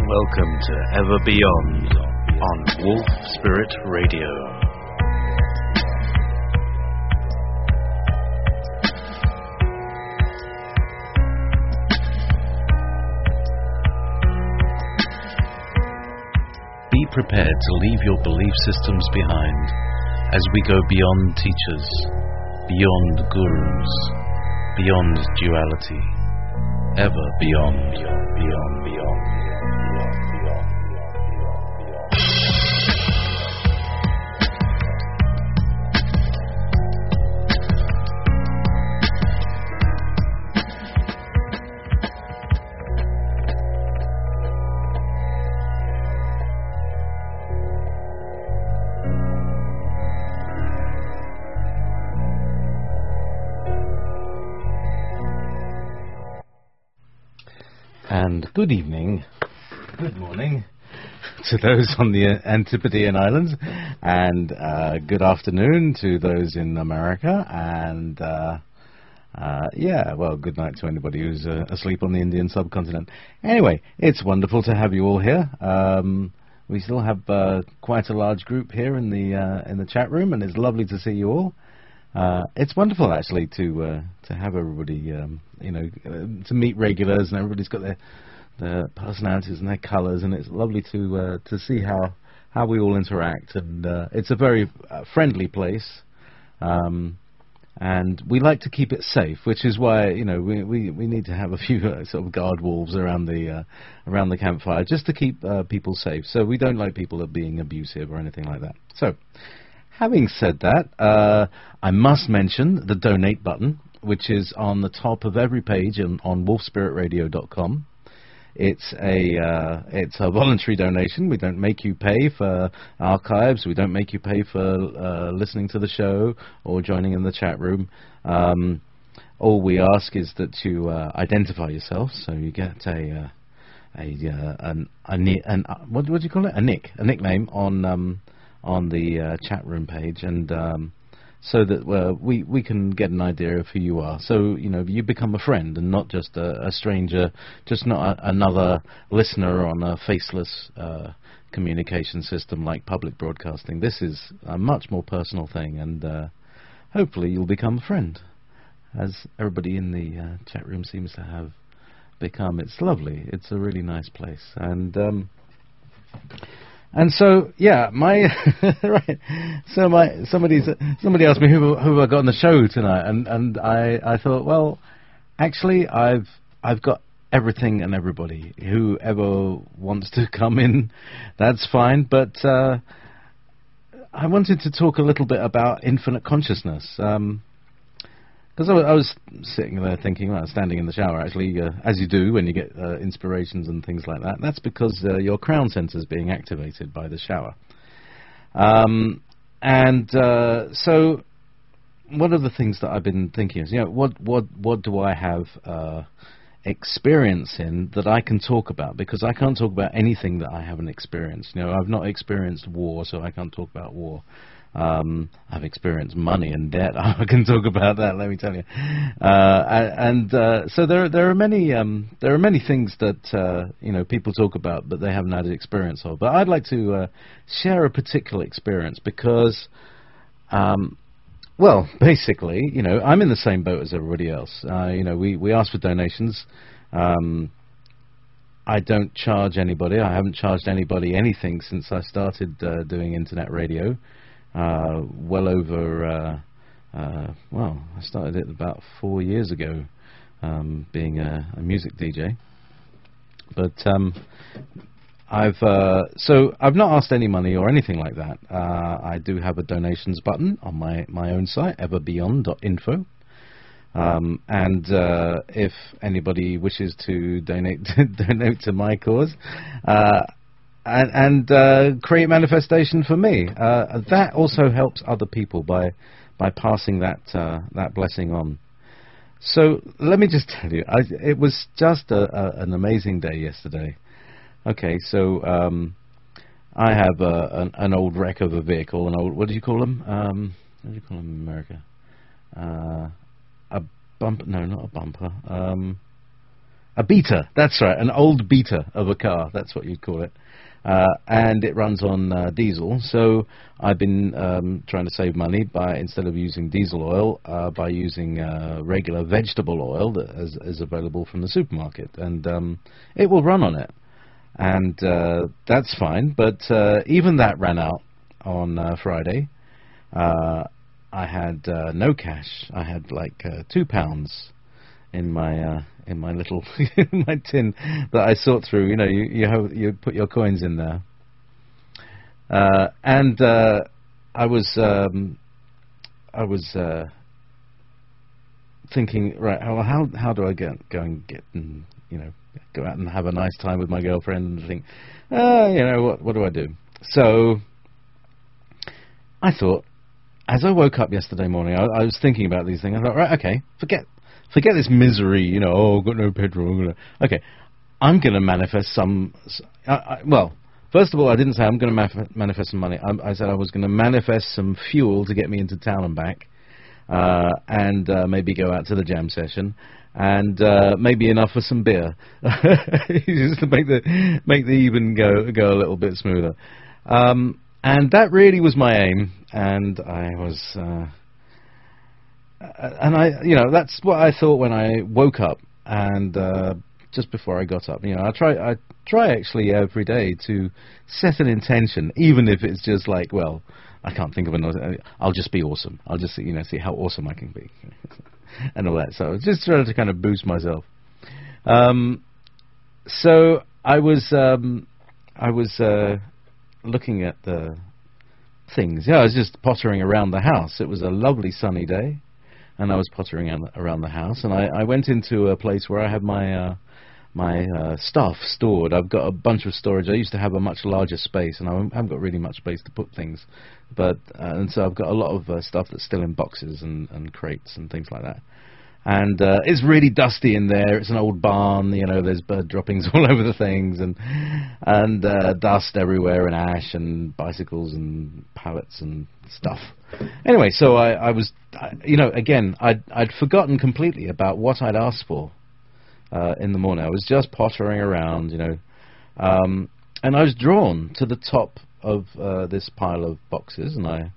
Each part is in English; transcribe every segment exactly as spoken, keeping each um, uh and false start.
Welcome to Ever Beyond on Wolf Spirit Radio. Be prepared to leave your belief systems behind as we go beyond teachers, beyond gurus, beyond duality, ever beyond, beyond, beyond, beyond. And good evening, good morning to those on the Antipodean Islands, and uh, good afternoon to those in America, and uh, uh, yeah, well, good night to anybody who's uh, asleep on the Indian subcontinent. Anyway, it's wonderful to have you all here. Um, we still have uh, quite a large group here in the uh, in the chat room, and it's lovely to see you all. Uh, it's wonderful actually to uh, to have everybody, um, you know, uh, to meet regulars, and everybody's got their their personalities and their colours, and it's lovely to uh, to see how how we all interact. And uh, it's a very uh, friendly place, um, and we like to keep it safe, which is why, you know, we we, we need to have a few uh, sort of guard wolves around the uh, around the campfire just to keep uh, people safe. So we don't like people that are being abusive or anything like that. So. Having said that, uh, I must mention the donate button, which is on the top of every page on, on wolf spirit radio dot com. It's a uh, it's a voluntary donation. We don't make you pay for archives. We don't make you pay for uh, listening to the show or joining in the chat room. Um, all we ask is that you uh, identify yourself, so you get a uh, a uh, an, a an uh, what what do you call it? A nick, a nickname on. Um, on the uh, chat room page, and um, so that uh, we we can get an idea of who you are. So, you know, you become a friend and not just a, a stranger, just not a, another listener on a faceless uh, communication system like public broadcasting. This is a much more personal thing, and uh, hopefully you'll become a friend, as everybody in the uh, chat room seems to have become. It's lovely. It's a really nice place, and um, And so, yeah, my right. So my somebody's somebody asked me who who I got on the show tonight, and and I I thought, well, actually, I've I've got everything and everybody. Whoever wants to come in, that's fine. But uh, I wanted to talk a little bit about infinite consciousness. Um, Because I, I was sitting there thinking, well, standing in the shower, actually, uh, as you do when you get uh, inspirations and things like that. That's because uh, your crown center is being activated by the shower. Um, and uh, so, one of the things that I've been thinking is, you know, what what what do I have uh, experience in that I can talk about? Because I can't talk about anything that I haven't experienced. You know, I've not experienced war, so I can't talk about war. Um, I've experienced money and debt. I can talk about that. Let me tell you. Uh, and uh, so there, there are many, um, there are many things that uh, you know people talk about, but they haven't had experience of. But I'd like to uh, share a particular experience because, um, well, basically, you know, I'm in the same boat as everybody else. Uh, you know, we we ask for donations. Um, I don't charge anybody. I haven't charged anybody anything since I started uh, doing internet radio. Uh, well over, uh, uh, well, I started it about four years ago, um, being a, a music D J. But um, I've uh, so I've not asked any money or anything like that. Uh, I do have a donations button on my my own site, ever beyond dot info. Um, and uh, if anybody wishes to donate donate to my cause. Uh, And, and uh, create manifestation for me. Uh, that also helps other people by by passing that uh, that blessing on. So let me just tell you, I, it was just a, a, an amazing day yesterday. Okay, so um, I have a, an, an old wreck of a vehicle, an old, what do you call them? Um, what do you call them in America? Uh, a bumper? No, not a bumper. Um, a beta. That's right, an old beta of a car. That's what you'd call it. Uh, and it runs on uh, diesel. So I've been um, trying to save money by, instead of using diesel oil, uh, by using uh, regular vegetable oil that is, is available from the supermarket, and um, it will run on it. And uh, that's fine. But uh, even that ran out on uh, Friday. Uh, I had uh, no cash. I had like uh, two pounds in my uh, in my little in my tin that I sort through. You know, you you, have, you put your coins in there, uh, and uh, I was um, I was uh, thinking, right? Well, how how do I get go and get and you know go out and have a nice time with my girlfriend and think, uh, you know, what what do I do? So I thought, as I woke up yesterday morning, I, I was thinking about these things. I thought, right, okay, forget. Forget this misery, you know, oh, I've got no petrol. I'm gonna, okay, I'm going to manifest some... I, I, well, first of all, I didn't say I'm going to manif manifest some money. I, I said I was going to manifest some fuel to get me into town and back, uh, and uh, maybe go out to the jam session, and uh, maybe enough for some beer, just to make the, make the even go, go a little bit smoother. Um, and that really was my aim, and I was... Uh, Uh, and I, you know, that's what I thought when I woke up, and uh, just before I got up. You know, I try, I try actually every day to set an intention, even if it's just like, well, I can't think of another. I'll just be awesome. I'll just, you know, see how awesome I can be, and all that. So just trying to kind of boost myself. Um, so I was, um, I was uh, looking at the things. Yeah, I was just pottering around the house. It was a lovely sunny day. And I was pottering around the house, and I, I went into a place where I have my uh, my uh, stuff stored. I've got a bunch of storage. I used to have a much larger space, and I haven't got really much space to put things. But uh, and so I've got a lot of uh, stuff that's still in boxes and, and crates and things like that. And uh, it's really dusty in there. It's an old barn, you know. There's bird droppings all over the things, and and uh, dust everywhere, and ash, and bicycles, and pallets, and stuff. Anyway, so I, I was, I, you know, again, I'd I'd forgotten completely about what I'd asked for uh, in the morning. I was just pottering around, you know, um, and I was drawn to the top of uh, this pile of boxes, and I.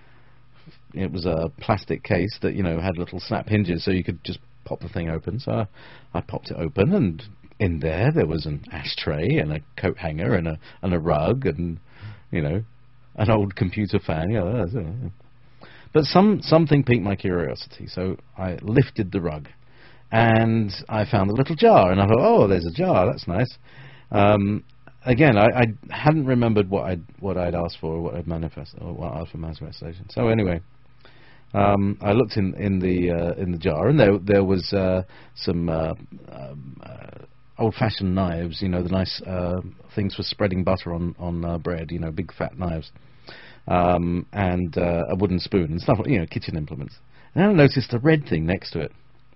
It was a plastic case that, you know, had little snap hinges, so you could just pop the thing open. So I, I popped it open, and in there there was an ashtray and a coat hanger and a and a rug and, you know, an old computer fan. You know, but some something piqued my curiosity, so I lifted the rug, and I found a little jar, and I thought, oh, there's a jar. That's nice. Um, Again, I, I hadn't remembered what I'd what I'd asked for, or what I'd manifested, or what I asked for manifestation. So anyway, um, I looked in in the uh, in the jar, and there there was uh, some uh, um, uh, old-fashioned knives. You know, the nice uh, things for spreading butter on on uh, bread. You know, big fat knives, um, and uh, a wooden spoon and stuff. You know, kitchen implements. And then I noticed a red thing next to it,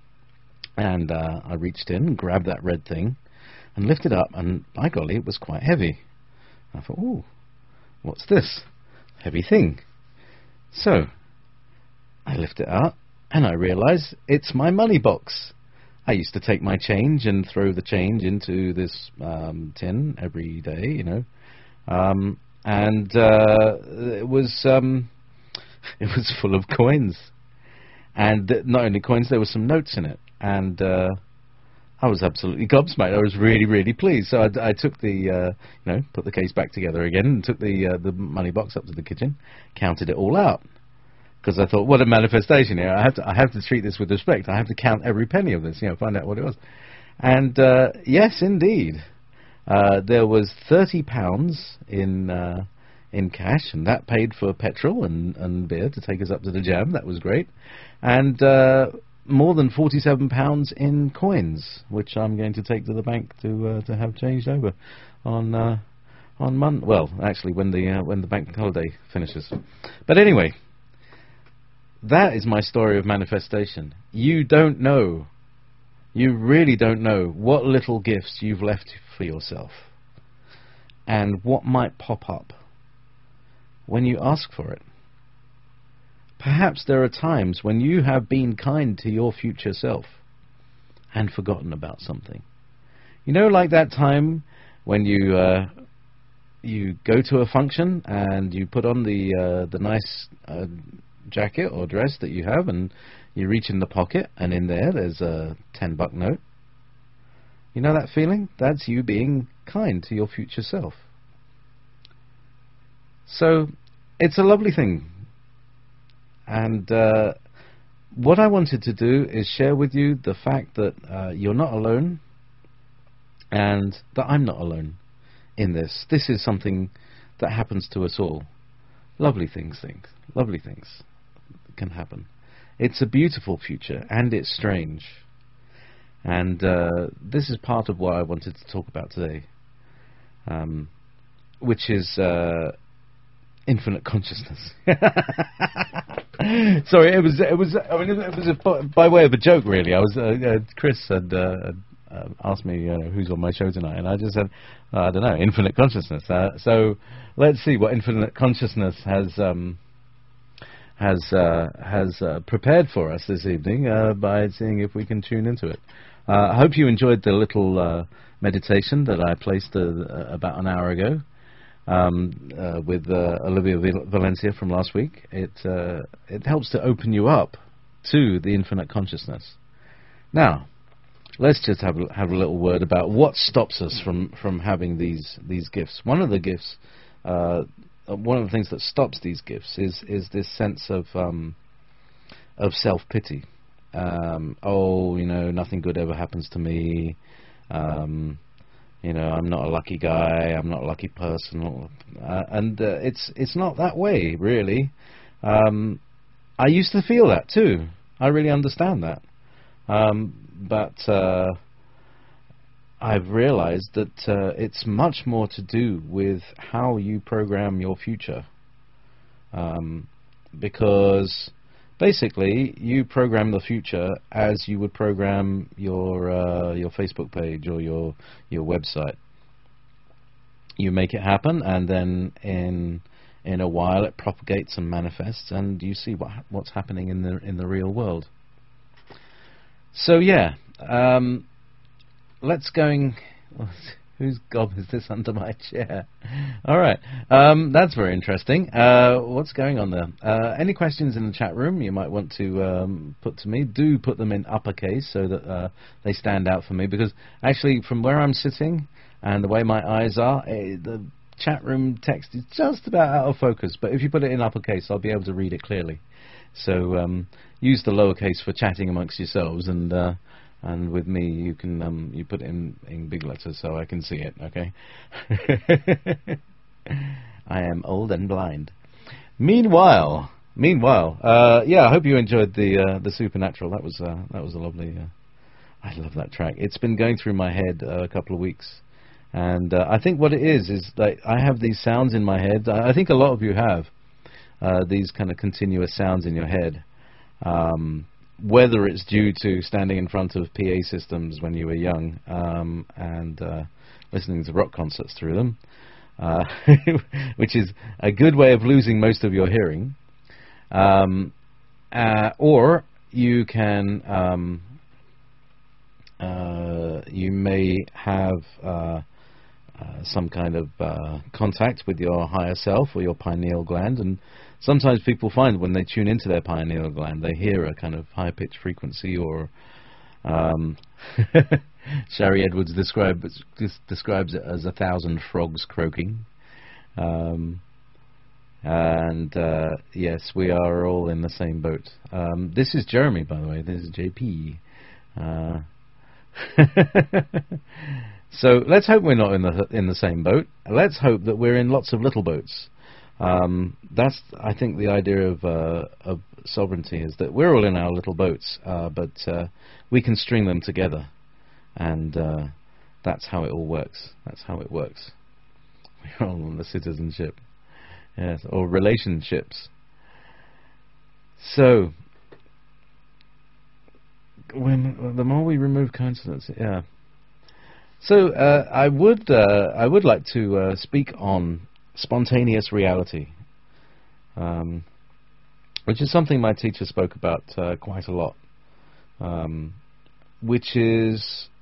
and uh, I reached in and grabbed that red thing. And lifted up, and by golly, it was quite heavy. I thought, ooh, what's this heavy thing? So I lift it up, and I realise it's my money box. I used to take my change and throw the change into this um, tin every day, you know, um, and uh, it was um, it was full of coins, and th not only coins, there were some notes in it, and. Uh, I was absolutely gobsmacked. I was really, really pleased. So I, I took the, uh, you know, put the case back together again, and took the uh, the money box up to the kitchen, counted it all out, because I thought, what a manifestation here! I have to, I have to treat this with respect. I have to count every penny of this, you know, find out what it was. And uh, yes, indeed, uh, there was thirty pounds in uh, in cash, and that paid for petrol and and beer to take us up to the jam. That was great, and. Uh, more than forty-seven pounds in coins, which I'm going to take to the bank to uh, to have changed over on uh, on Mon. Well, actually, when the uh, when the bank holiday finishes. But anyway, that is my story of manifestation. You don't know, you really don't know what little gifts you've left for yourself, and what might pop up when you ask for it. Perhaps there are times when you have been kind to your future self and forgotten about something. You know, like that time when you uh, you go to a function and you put on the uh, the nice uh, jacket or dress that you have, and you reach in the pocket, and in there there's a ten buck note. You know that feeling? That's you being kind to your future self. So it's a lovely thing. And uh, what I wanted to do is share with you the fact that uh, you're not alone, and that I'm not alone in this. This is something that happens to us all. Lovely things, things, lovely things can happen. It's a beautiful future, and it's strange. And uh, this is part of what I wanted to talk about today, um, which is uh, infinite consciousness. Sorry, it was it was I mean it was a, by way of a joke, really. I was uh, uh, Chris had uh, uh, asked me uh, who's on my show tonight, and I just said uh, I don't know, infinite consciousness. Uh, so let's see what infinite consciousness has. Um, has uh, has uh, prepared for us this evening uh, by seeing if we can tune into it. Uh, I hope you enjoyed the little uh, meditation that I placed uh, about an hour ago um, uh, with uh, Olivia Val Valencia from last week. It uh, it helps to open you up to the infinite consciousness. Now, let's just have a, have a little word about what stops us from from having these these gifts. One of the gifts. Uh, One of the things that stops these gifts is is this sense of um, of self-pity. Um, oh, you know, nothing good ever happens to me. Um, you know, I'm not a lucky guy. I'm not a lucky person. Uh, and uh, it's it's not that way, really. Um, I used to feel that too. I really understand that. Um, but uh, I've realized that uh, it's much more to do with how you program your future. Um, because basically you program the future as you would program your uh, your Facebook page or your your website. You make it happen, and then in in a while it propagates and manifests, and you see what what's happening in the in the real world. So yeah. Um, Let's going. Whose gob is this under my chair? All right, um, that's very interesting. Uh, what's going on there? Uh, any questions in the chat room you might want to um, put to me? Do put them in uppercase so that uh, they stand out for me. Because actually, from where I'm sitting and the way my eyes are, eh, the chat room text is just about out of focus. But if you put it in uppercase, I'll be able to read it clearly. So um, use the lowercase for chatting amongst yourselves, and. Uh, And with me, you can um, you put it in, in big letters so I can see it. Okay. I am old and blind. Meanwhile, meanwhile, uh, yeah. I hope you enjoyed the uh, the Supernatural. That was uh, that was a lovely. Uh, I love that track. It's been going through my head uh, a couple of weeks, and uh, I think what it is is that I have these sounds in my head. I, I think a lot of you have uh, these kind of continuous sounds in your head. Um, Whether it's due to standing in front of P A systems when you were young um, and uh, listening to rock concerts through them, uh, which is a good way of losing most of your hearing, um, uh, or you can um, uh, you may have uh, uh, some kind of uh, contact with your higher self or your pineal gland, and sometimes people find when they tune into their pineal gland, they hear a kind of high-pitched frequency, or um, Shari Edwards describe, describes it as a thousand frogs croaking. Um, and uh, yes, we are all in the same boat. Um, this is Jeremy, by the way. This is J P. Uh, so let's hope we're not in the in the same boat. Let's hope that we're in lots of little boats. Um, that's, I think, the idea of, uh, of sovereignty, is that we're all in our little boats, uh, but uh, we can string them together, and uh, that's how it all works. That's how it works. We're all on the citizenship, yes, or relationships. So, when the more we remove coincidence, yeah. So uh, I would uh, I would like to uh, speak on spontaneous reality, um, which is something my teacher spoke about uh, quite a lot, um, which is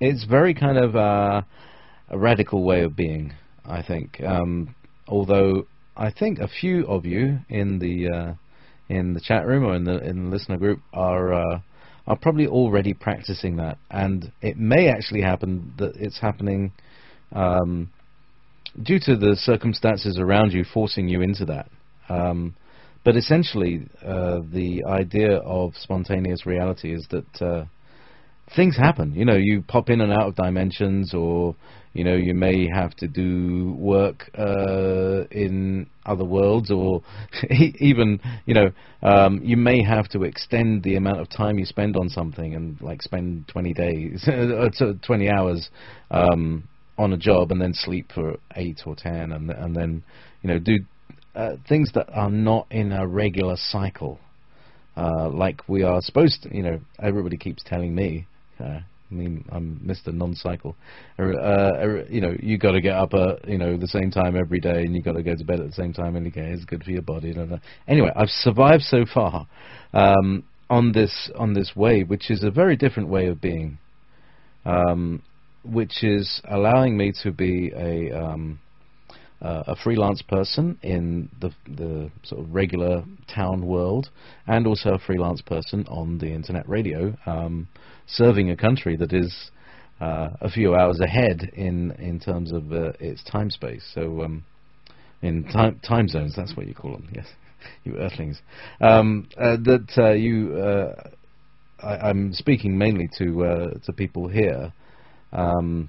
it's very kind of uh, a radical way of being, I think. Um, although I think a few of you in the uh, in the chat room or in the in the listener group are uh, are probably already practicing that, and it may actually happen that it's happening um, due to the circumstances around you forcing you into that. Um, but essentially, uh, the idea of spontaneous reality is that uh, things happen. You know, you pop in and out of dimensions, or you know, you may have to do work uh, in other worlds, or even, you know, um, you may have to extend the amount of time you spend on something, and like spend twenty days, twenty hours um, on a job, and then sleep for eight or ten, and and then, you know, do uh, things that are not in a regular cycle, uh, like we are supposed to. You know, everybody keeps telling me. Uh, I mean, I'm Mister Non-Cycle. Uh, uh, you know, you got to get up at you know the same time every day, and you got to go to bed at the same time every day. It's good for your body. Blah, blah. Anyway, I've survived so far um, on this on this way, which is a very different way of being, um, which is allowing me to be a um, uh, a freelance person in the the sort of regular town world, and also a freelance person on the internet radio. Um, serving a country that is uh, a few hours ahead in in terms of uh, its time space. So um, in time time zones, that's what you call them. Yes, you Earthlings. Um, uh, that uh, you, uh, I, I'm speaking mainly to uh, to people here um,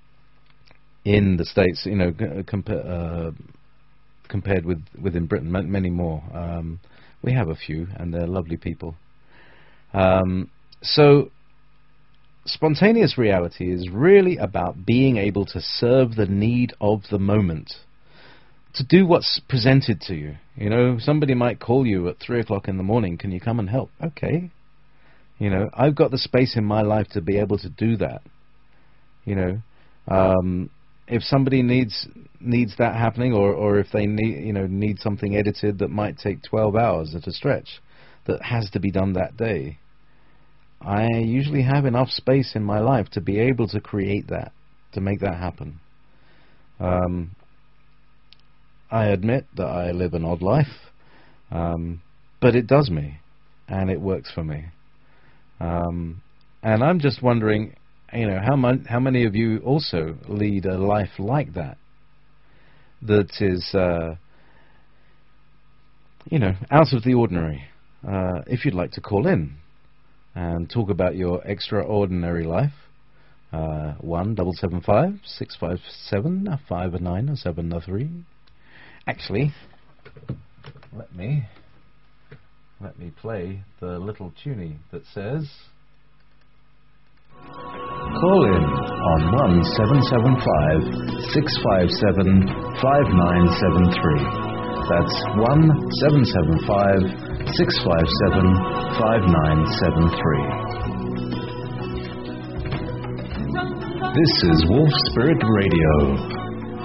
in the States. You know, compa uh, compared with within Britain, many more. Um, we have a few, and they're lovely people. Um, so. Spontaneous reality is really about being able to serve the need of the moment, to do what's presented to you. You know, somebody might call you at three o'clock in the morning, can you come and help? Okay. You know, I've got the space in my life to be able to do that. You know, um, if somebody needs needs that happening, or, or if they need, you know, need something edited that might take twelve hours at a stretch, that has to be done that day, I usually have enough space in my life to be able to create that, to make that happen. Um, I admit that I live an odd life, um, but it does me, and it works for me. Um, and I'm just wondering, you know, how, mon how many of you also lead a life like that, that is, uh, you know, out of the ordinary? Uh, if you'd like to call in and talk about your extraordinary life, uh, one double seven five six five seven five nine seven three. Actually, let me let me play the little tuny that says, call in on one seven seven five six five seven five nine seven three. That's one seven seven five six five seven five nine seven three. This is Wolf Spirit Radio.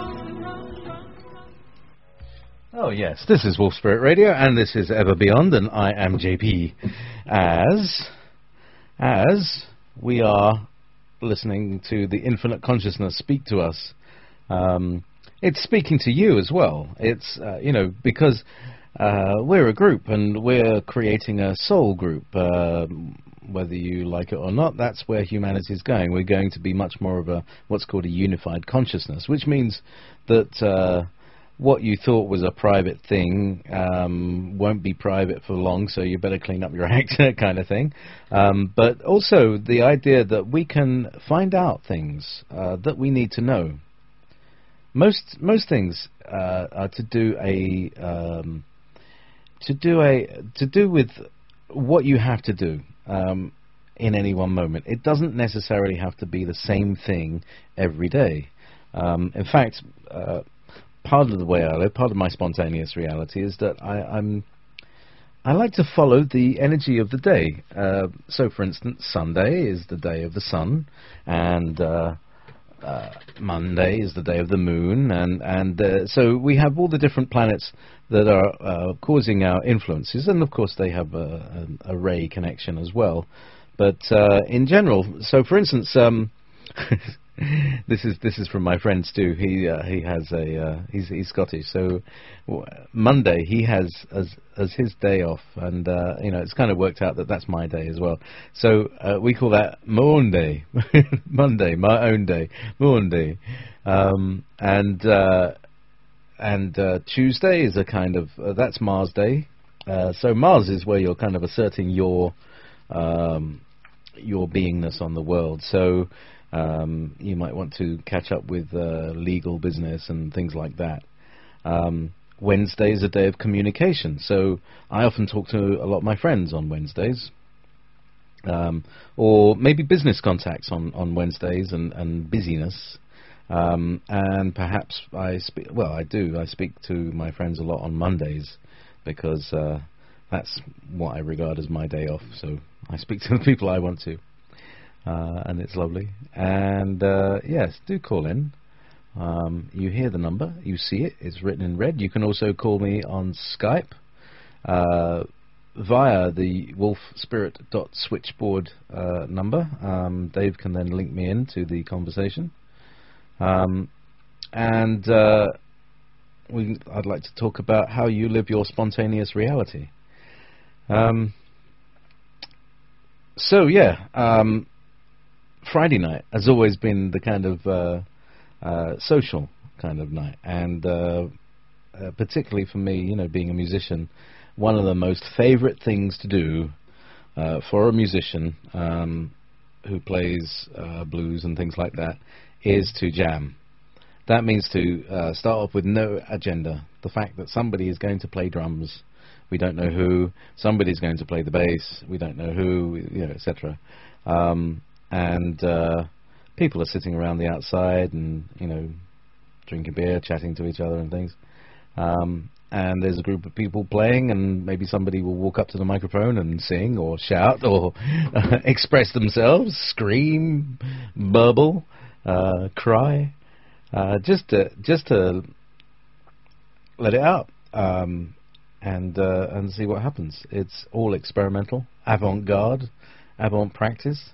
Oh yes, this is Wolf Spirit Radio, and this is Ever Beyond, and I am J P. As as we are listening to the infinite consciousness speak to us, um, it's speaking to you as well. It's uh, you know, because uh, we're a group, and we're creating a soul group. Uh, whether you like it or not, that's where humanity is going. We're going to be much more of a what's called a unified consciousness, which means that uh, what you thought was a private thing um, won't be private for long, so you better clean up your act, kind of thing. Um, but also the idea that we can find out things uh, that we need to know. Most most things uh, are to do a um, to do a to do with what you have to do um, in any one moment. It doesn't necessarily have to be the same thing every day. Um, in fact, uh, part of the way I live, part of my spontaneous reality, is that I, I'm I like to follow the energy of the day. Uh, so, for instance, Sunday is the day of the sun, and uh, Uh, Monday is the day of the moon, and and uh, so we have all the different planets that are uh, causing our influences, and of course they have a, a, a ray connection as well. But uh, in general, so for instance, um, this is this is from my friend Stu. He uh, he has a uh, he's he's Scottish, so w- Monday he has as as his day off, and uh, you know it's kind of worked out that that's my day as well. So uh, we call that Monday, Monday, my own day, Monday, um, and uh, and uh, Tuesday is a kind of uh, that's Mars Day. Uh, so Mars is where you're kind of asserting your um, your beingness on the world. So um, you might want to catch up with uh, legal business and things like that. Um, Wednesday is a day of communication, so I often talk to a lot of my friends on Wednesdays, um, or maybe business contacts on, on Wednesdays and, and busyness. Um, and perhaps I speak, well, I do, I speak to my friends a lot on Mondays, because uh, that's what I regard as my day off, so I speak to the people I want to. Uh, and it's lovely. And uh, yes, do call in. Um, you hear the number, you see it, it's written in red. You can also call me on Skype uh, via the wolf spirit dot switchboard uh, number. Um, Dave can then link me into the conversation. Um, and uh, we, I'd like to talk about how you live your spontaneous reality. Um, so yeah, um, Friday night has always been the kind of uh, uh, social kind of night, and uh, uh, particularly for me, you know, being a musician, one of the most favourite things to do uh, for a musician um, who plays uh, blues and things like that is to jam. That means to uh, start off with no agenda. The fact that somebody is going to play drums, we don't know who. Somebody's going to play the bass, we don't know who, you know, et cetera. Um, and uh, people are sitting around the outside and, you know, drinking beer, chatting to each other and things. Um, and there's a group of people playing, and maybe somebody will walk up to the microphone and sing or shout or uh, express themselves, scream, burble, uh, cry, uh, just to just to let it out, um, and uh, and see what happens. It's all experimental, avant-garde, avant practice.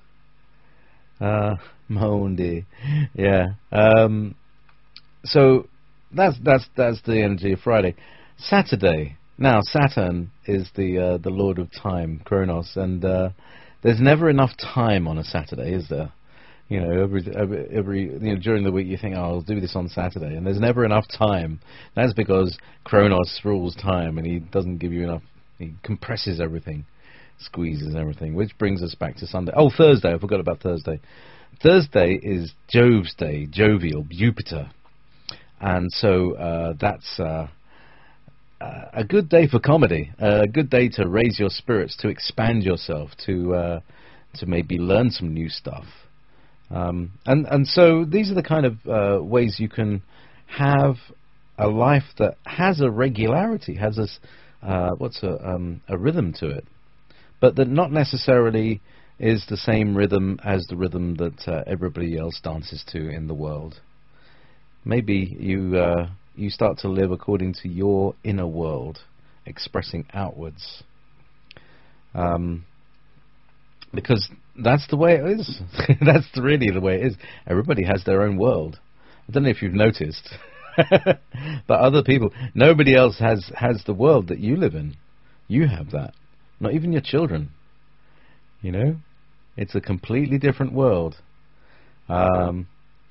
Uh, Monday, yeah. Um, so that's that's that's the energy of Friday. Saturday. Now Saturn is the uh, the lord of time, Kronos, and uh, there's never enough time on a Saturday, is there? You know, every every, every you know, during the week you think, oh, I'll do this on Saturday, and there's never enough time. That's because Kronos rules time, and he doesn't give you enough. He compresses everything, squeezes everything, which brings us back to Sunday. Oh, Thursday. I forgot about Thursday. Thursday is Jove's day, jovial, Jupiter, and so uh, that's uh, uh, a good day for comedy, a good day to raise your spirits, to expand yourself, to uh, to maybe learn some new stuff. Um, and, and so these are the kind of uh, ways you can have a life that has a regularity, has a, uh, what's a, um, a rhythm to it, but that not necessarily is the same rhythm as the rhythm that uh, everybody else dances to in the world. Maybe you, uh, you start to live according to your inner world, expressing outwards. Um, because that's the way it is. That's really the way it is. Everybody has their own world. I don't know if you've noticed, but other people, nobody else has, has the world that you live in. You have that. Not even your children. You know? It's a completely different world. Um,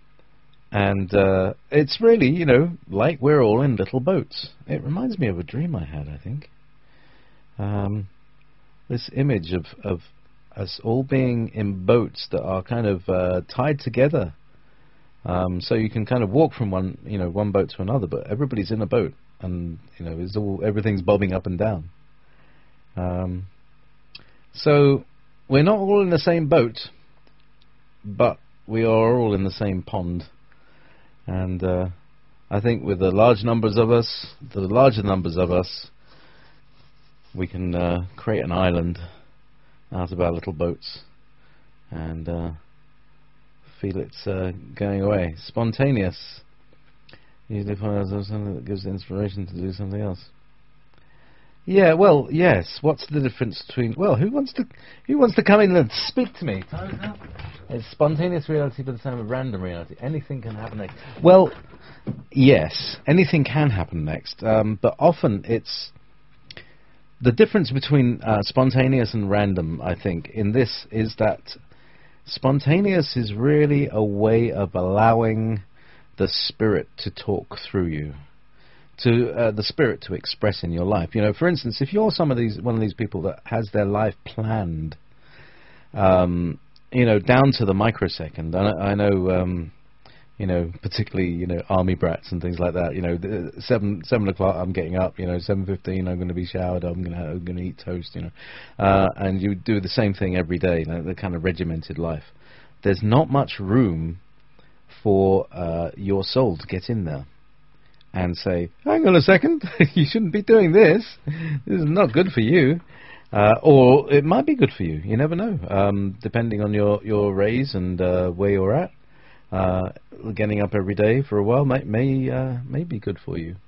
and uh, it's really, you know, like we're all in little boats. It reminds me of a dream I had, I think. Um, this image of... of us all being in boats that are kind of uh, tied together, um, so you can kind of walk from one, you know, one boat to another, but everybody's in a boat, and you know, it's all everything's bobbing up and down. Um, so we're not all in the same boat, but we are all in the same pond, and uh, I think with the large numbers of us, the larger numbers of us, we can uh, create an island out of our little boats and uh, feel it's uh, going away. Spontaneous. Usually find something that gives inspiration to do something else. Yeah, well, yes. What's the difference between? Well, who wants to who wants to come in and speak to me? Time's up. It's spontaneous reality by the time of random reality. Anything can happen next. Well, yes, anything can happen next, um, but often it's the difference between uh, spontaneous and random. I think in this is that spontaneous is really a way of allowing the spirit to talk through you. To uh, the spirit to express in your life. You know, for instance, if you're some of these one of these people that has their life planned, um, you know, down to the microsecond. I, I know, um, you know, particularly you know, army brats and things like that. You know, the, seven seven o'clock, I'm getting up. You know, seven fifteen, I'm going to be showered. I'm going to I'm going to eat toast. You know, uh, and you do the same thing every day. You know, the kind of regimented life. There's not much room for uh, your soul to get in there and say, hang on a second, you shouldn't be doing this. This is not good for you. Uh, or it might be good for you. You never know. Um, depending on your, your raise and uh, where you're at, uh, getting up every day for a while may may, uh, may be good for you.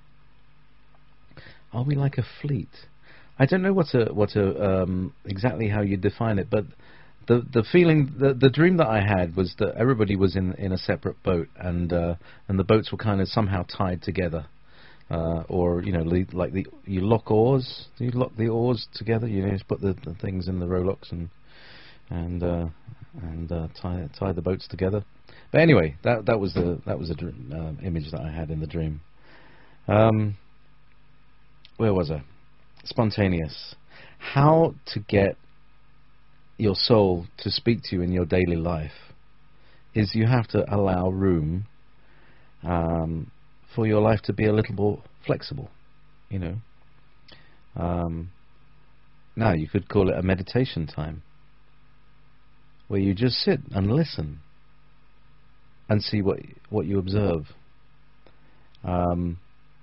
Are we like a fleet? I don't know what a, what a, um, exactly how you define it, but The the feeling, the the dream that I had was that everybody was in in a separate boat, and uh, and the boats were kind of somehow tied together, uh, or you know, le- like the you lock oars, you lock the oars together, you know, just put the, the things in the rowlocks and and uh, and uh, tie tie the boats together. But anyway, that that was the that was the dr- uh, image that I had in the dream. Um, where was I? Spontaneous. How to get your soul to speak to you in your daily life is you have to allow room um, for your life to be a little more flexible, you know. Um, now you could call it a meditation time where you just sit and listen and see what what you observe. Um,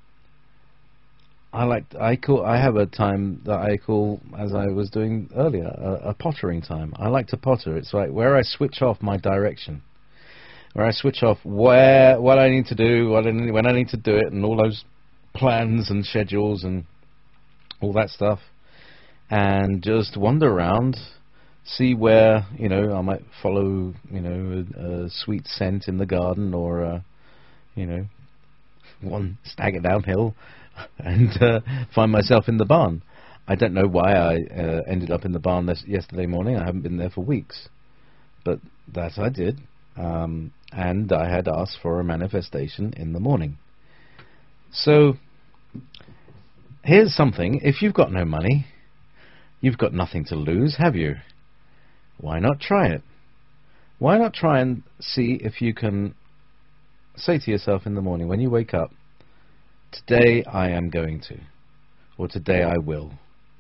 I like I call I have a time that I call, as I was doing earlier, a, a pottering time. I like to potter. It's like where I switch off my direction, where I switch off where what I need to do, what I need, when I need to do it, and all those plans and schedules and all that stuff, and just wander around, see where you know I might follow you know a, a sweet scent in the garden, or uh, you know one stagger downhill. And uh, find myself in the barn. I don't know why I uh, ended up in the barn this yesterday morning. I haven't been there for weeks, but that I did. Um, and I had asked for a manifestation in the morning. So here's something. If you've got no money, you've got nothing to lose, have you? Why not try it? Why not try and see if you can say to yourself in the morning when you wake up, today I am going to, or today I will,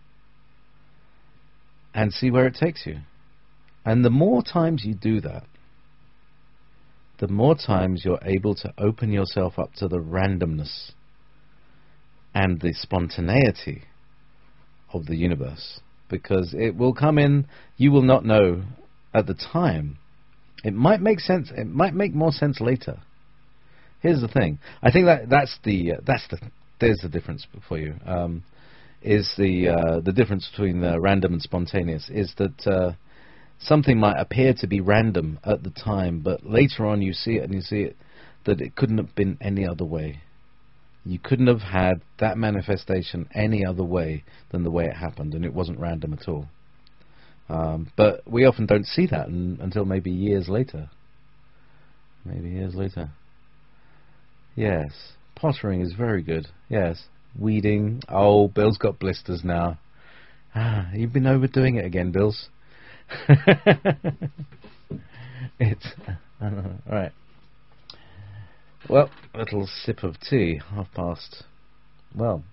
and see where it takes you. And the more times you do that, the more times you're able to open yourself up to the randomness and the spontaneity of the universe, because it will come in, you will not know at the time. It might make sense, it might make more sense later. Here's the thing. I think that that's the uh, that's the there's the difference for you. Um, is the uh, the difference between uh, random and spontaneous is that uh, something might appear to be random at the time, but later on you see it and you see it that it couldn't have been any other way. You couldn't have had that manifestation any other way than the way it happened, and it wasn't random at all. Um, but we often don't see that un- until maybe years later. Maybe years later. Yes, pottering is very good. Yes, weeding. Oh, Bill's got blisters now. Ah, you've been overdoing it again, Bills. It's uh, right. Well, a little sip of tea. Half past. Well,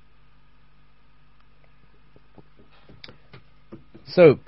so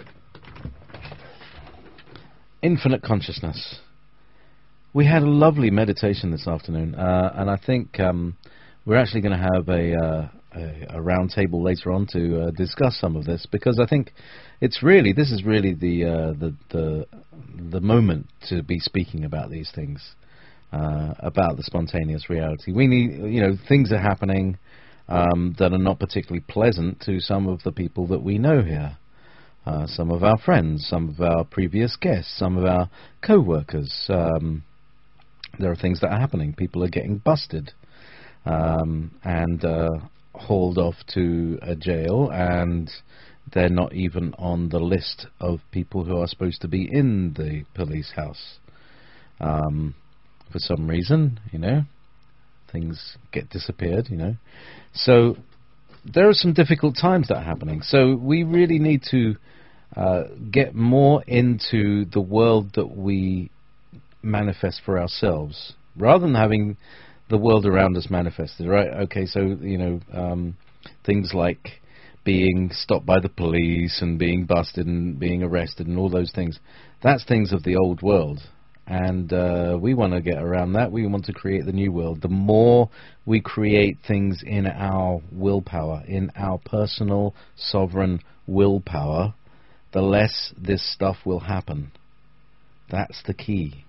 infinite consciousness. We had a lovely meditation this afternoon, uh, and I think um, we're actually going to have a, uh, a, a round table later on to uh, discuss some of this, because I think it's really this is really the uh, the, the the moment to be speaking about these things, uh, about the spontaneous reality. We need, you know, things are happening. um, that are not particularly pleasant to some of the people that we know here. Uh, some of our friends, some of our previous guests, some of our co-workers. Um, there are things that are happening. People are getting busted um, and uh, hauled off to a jail, and they're not even on the list of people who are supposed to be in the police house. Um, for some reason, you know, things get disappeared, you know. So there are some difficult times that are happening. So we really need to uh, get more into the world that we manifest for ourselves, rather than having the world around us manifested, right? Okay, so, you know, um, things like being stopped by the police and being busted and being arrested and all those things, that's things of the old world. And uh, we want to get around that. We want to create the new world. The more we create things in our willpower, in our personal sovereign willpower, the less this stuff will happen. That's the key.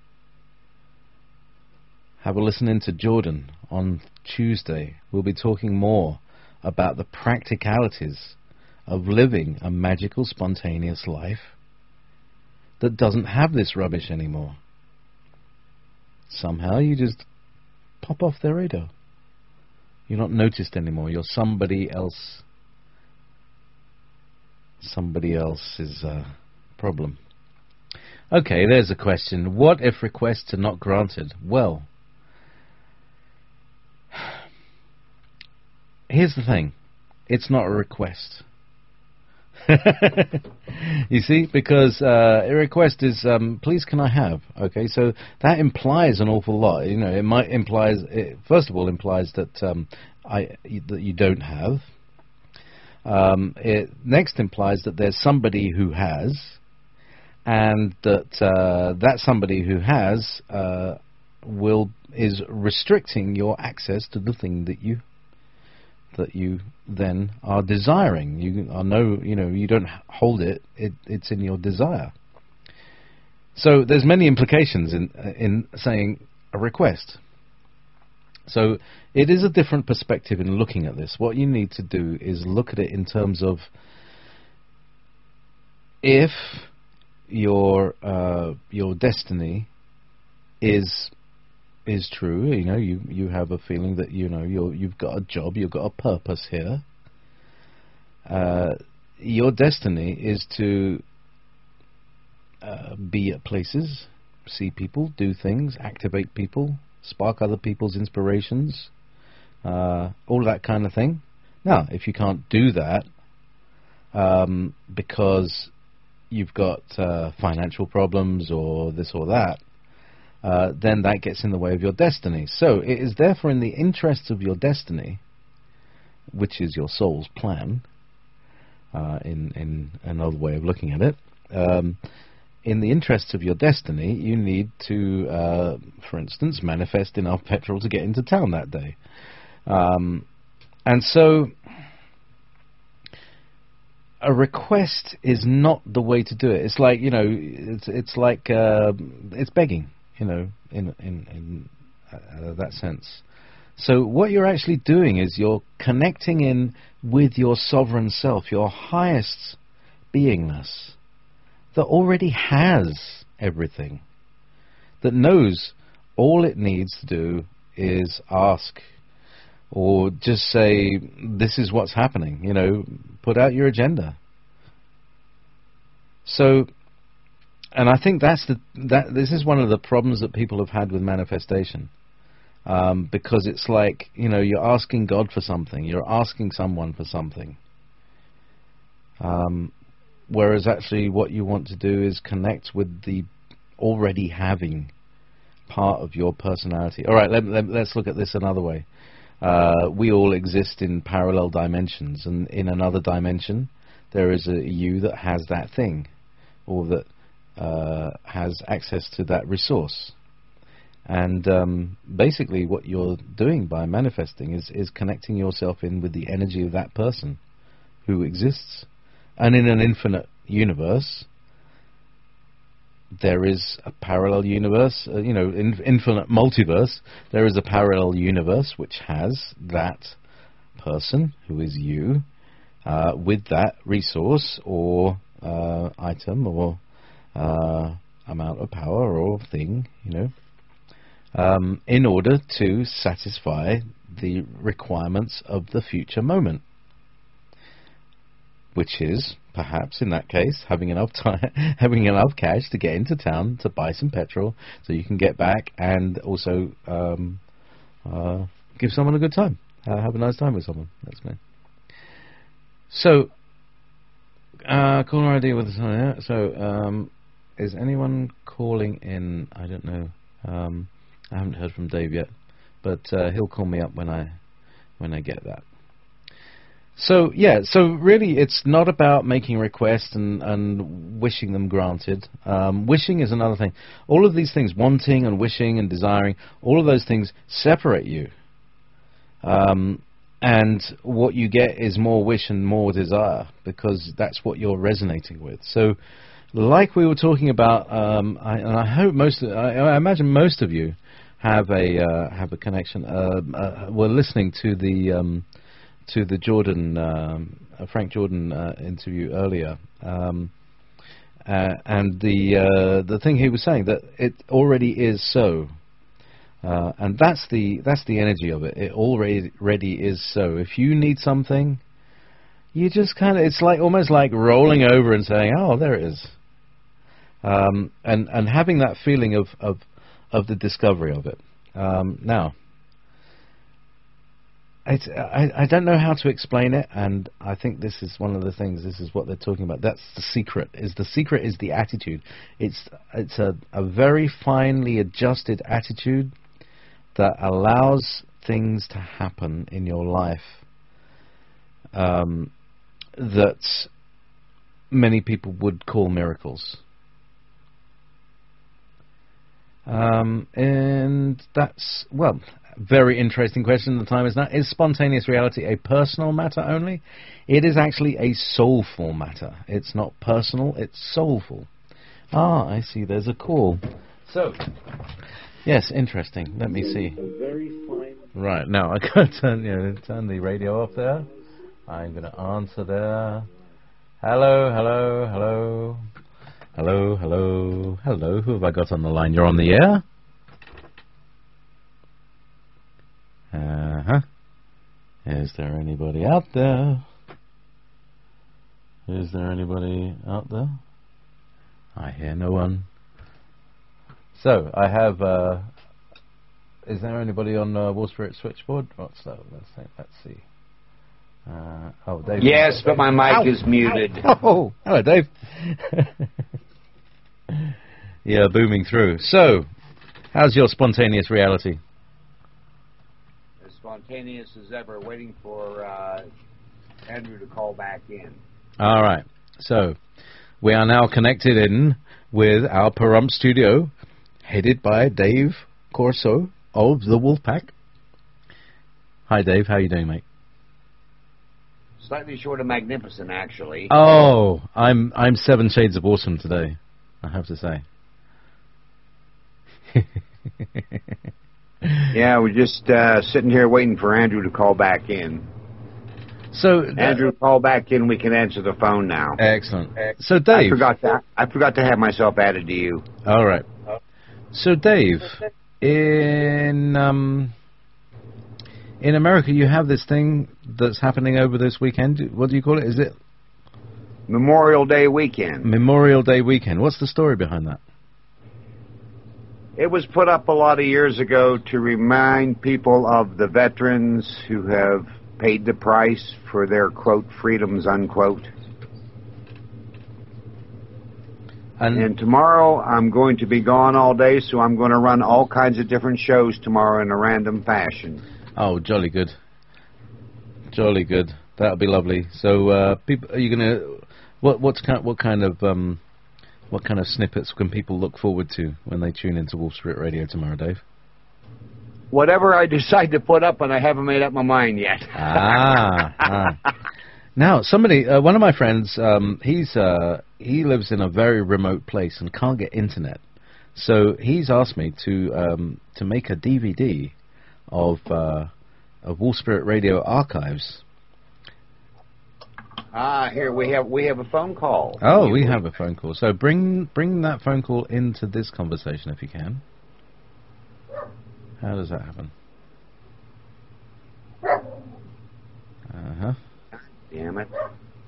Have a listen in to Jordan on Tuesday. We'll be talking more about the practicalities of living a magical, spontaneous life that doesn't have this rubbish anymore. Somehow you just pop off their radar. You're not noticed anymore. You're somebody else. Somebody else's uh, problem. Okay, there's a question. What if requests are not granted? Well, here's the thing. It's not a request. You see, because uh, a request is um, please can I have, okay, so that implies an awful lot. You know, it might implies it, first of all implies that um, I that you don't have. Um, it next implies that there's somebody who has, and that uh, that somebody who has uh, will is restricting your access to the thing that you that you then are desiring. You are no, you know, you don't hold it, it. It's in your desire. So there's many implications in in saying a request. So it is a different perspective in looking at this. What you need to do is look at it in terms of if your uh, your destiny is is true, you know, you you have a feeling that, you know, you're you've got a job, you've got a purpose here. Uh, your destiny is to uh, be at places, see people, do things, activate people, spark other people's inspirations, uh, all that kind of thing. Now, if you can't do that um, because you've got uh, financial problems or this or that, Uh, then that gets in the way of your destiny. So it is therefore in the interests of your destiny, which is your soul's plan, uh, in, in another way of looking at it, um, in the interests of your destiny, you need to, uh, for instance, manifest enough petrol to get into town that day. Um, and so a request is not the way to do it. It's like, you know, it's, it's like, uh, it's begging. You know, in in in uh, that sense. So what you're actually doing is you're connecting in with your sovereign self, your highest beingness, that already has everything, that knows all it needs to do is ask, or just say, this is what's happening, you know, put out your agenda. So, and I think that's the that this is one of the problems that people have had with manifestation, um, because it's like, you know, you're asking God for something, you're asking someone for something, um, whereas actually what you want to do is connect with the already having part of your personality. All right, let, let, let's look at this another way. Uh, we all exist in parallel dimensions, and in another dimension there is a you that has that thing, or that Uh, has access to that resource. And um, basically what you're doing by manifesting is, is connecting yourself in with the energy of that person who exists. And in an infinite universe, there is a parallel universe, uh, you know, in, infinite multiverse, there is a parallel universe which has that person, who is you, uh, with that resource or uh, item or uh, amount of power or thing, you know, um, in order to satisfy the requirements of the future moment, which is perhaps in that case having enough time, having enough cash to get into town to buy some petrol, so you can get back and also um, uh, give someone a good time, uh, have a nice time with someone. That's me. So, uh, caller I D with uh, so um, is anyone calling in? I don't know. Um, I haven't heard from Dave yet, but uh, he'll call me up when I when I get that. So yeah, so really it's not about making requests and, and wishing them granted. Um, wishing is another thing. All of these things, wanting and wishing and desiring, all of those things separate you. Um, and what you get is more wish and more desire, because that's what you're resonating with. So like we were talking about, um, I, and I hope most, of, I, I imagine most of you have a uh, have a connection. Uh, uh, we're listening to the um, to the Jordan um, uh, Frank Jordan uh, interview earlier, um, uh, and the uh, the thing he was saying, that it already is so, uh, and that's the that's the energy of it. It already already is so. If you need something, you just kind of, it's like almost like rolling over and saying, "Oh, there it is," um, and and having that feeling of of of the discovery of it. Um, now. It's, I, I don't know how to explain it, and I think this is one of the things. This is what they're talking about. That's the secret. Is the secret is the attitude. It's it's a, a very finely adjusted attitude that allows things to happen in your life um, that many people would call miracles. Um, and that's, well, very interesting question. The time is now. Is spontaneous reality a personal matter only? It is actually a soulful matter. It's not personal, it's soulful. Ah, I see, there's a call. So, yes, interesting. Let me see. Right, now I gotta turn, you know, turn the radio off there. I'm gonna answer there. Hello, hello, hello. Hello, hello, hello. Who have I got on the line? You're on the air? Uh-huh. Is there anybody out there? Is there anybody out there? I hear no one. So, I have, uh... is there anybody on uh, Wall Street Switchboard? What's that? Let's see. Let's see. Uh, oh, Dave. Yes, but my mic Ow. is muted. Oh, hello, Dave. Yeah, booming through. So, how's your spontaneous reality? As spontaneous as ever, waiting for uh, Andrew to call back in. All right. So, we are now connected in with our Pahrump studio, headed by Dave Corso of the Wolfpack. Hi, Dave. How are you doing, mate? Slightly short of magnificent, actually. Oh, I'm I'm seven shades of awesome today, I have to say. Yeah, we're just uh, sitting here waiting for Andrew to call back in. So Andrew, call back in. We can answer the phone now. Excellent. So Dave, I forgot that. I forgot to have myself added to you. All right. So Dave, in um, in America, you have this thing that's happening over this weekend. What do you call it? Is it Memorial Day weekend? Memorial Day weekend. What's the story behind that? It was put up a lot of years ago to remind people of the veterans who have paid the price for their, quote, freedoms, unquote. And, and tomorrow I'm going to be gone all day, so I'm going to run all kinds of different shows tomorrow in a random fashion. Oh, jolly good. Jolly good. That'll be lovely. So, uh, people, are you going to... What, what's kind, what kind of... Um, What kind of snippets can people look forward to when they tune into Wolf Spirit Radio tomorrow, Dave? Whatever I decide to put up, and I haven't made up my mind yet. ah, ah. Now, somebody, uh, one of my friends, um, he's uh, he lives in a very remote place and can't get internet, so he's asked me to um, to make a D V D of uh, of Wolf Spirit Radio archives. Ah, here we have we have a phone call. Oh, we have a phone call. So bring bring that phone call into this conversation if you can. How does that happen? Uh huh. Damn it.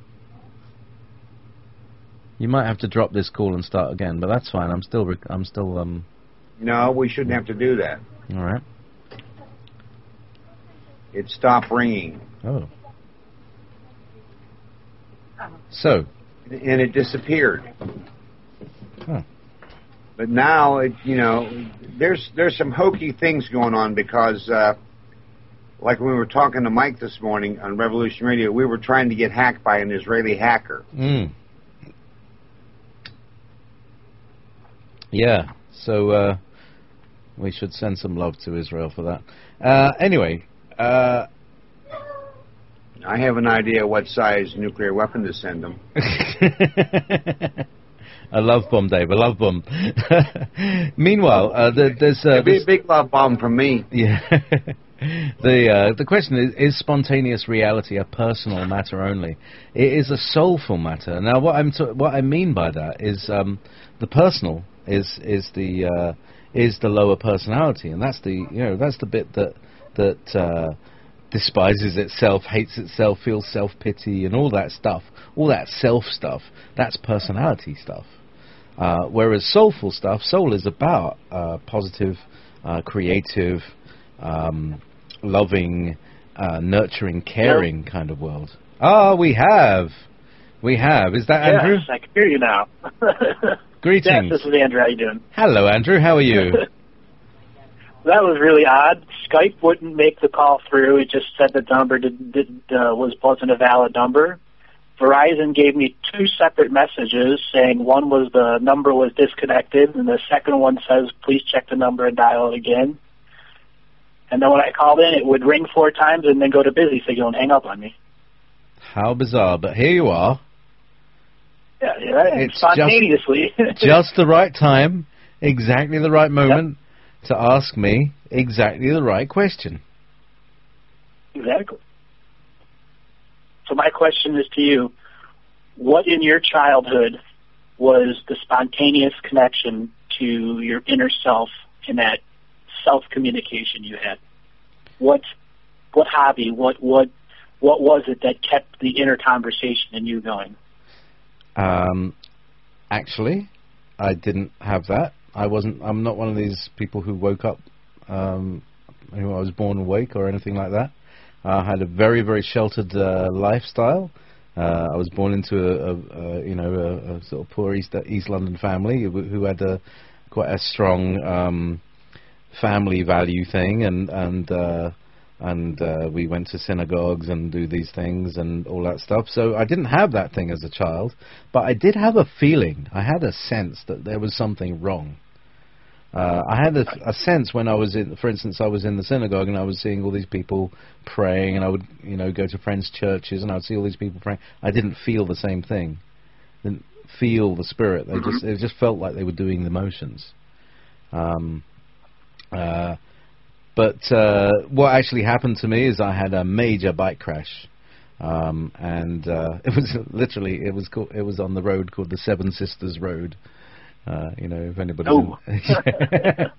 You might have to drop this call and start again, but that's fine. I'm still rec- I'm still um. No, we shouldn't have to do that. All right. It stopped ringing. Oh. So. And it disappeared. Huh. But now, it, you know, there's there's some hokey things going on because, uh, like when we were talking to Mike this morning on Revolution Radio, we were trying to get hacked by an Israeli hacker. Mm. Yeah. So uh, we should send some love to Israel for that. Uh, anyway. Uh, I have an idea what size nuclear weapon to send them. A love bomb, Dave. A love bomb. Meanwhile, uh, the, there's uh, It'd be a big love bomb from me. Yeah. the uh, the question is: is spontaneous reality a personal matter only? It is a soulful matter. Now, what I'm t- what I mean by that is um, the personal is is the uh, is the lower personality, and that's the you know that's the bit that that. Uh, despises itself, hates itself, feels self-pity and all that stuff, all that self stuff, that's personality stuff. Uh, whereas soulful stuff, soul is about uh, positive, uh, creative, um, loving, uh, nurturing, caring yep. kind of world. Ah, oh, we have. We have. Is that yes, Andrew? Yes, I can hear you now. Greetings. Yes, this is Andrew. How you doing? Hello, Andrew. How are you? That was really odd. Skype wouldn't make the call through. It just said the number did, did, uh, was, wasn't a valid number. Verizon gave me two separate messages saying one was the number was disconnected, and the second one says, please check the number and dial it again. And then when I called in, it would ring four times and then go to busy signal and hang up on me. How bizarre, but here you are. Yeah, yeah it's spontaneously. Just, just the right time, exactly the right moment. Yep. To ask me exactly the right question. Exactly. So my question is to you, what in your childhood was the spontaneous connection to your inner self and that self-communication you had? What what hobby, what what what was it that kept the inner conversation in you going? Um, actually, I didn't have that. I wasn't. I'm not one of these people who woke up. Um, who I was born awake or anything like that. I had a very, very sheltered uh, lifestyle. Uh, I was born into a, a, a you know a, a sort of poor East East London family who, who had a quite a strong um, family value thing, and and uh, and uh, we went to synagogues and do these things and all that stuff. So I didn't have that thing as a child, but I did have a feeling. I had a sense that there was something wrong. Uh, I had a, a sense when I was in, for instance, I was in the synagogue and I was seeing all these people praying, and I would, you know, go to friends' churches and I would see all these people praying. I didn't feel the same thing. Didn't feel the spirit. They just, it just felt like they were doing the motions. Um, uh, but uh, what actually happened to me is I had a major bike crash, um, and uh, it was literally it was called, it was on the road called the Seven Sisters Road. Uh, you know, if anybody. Oh. uh,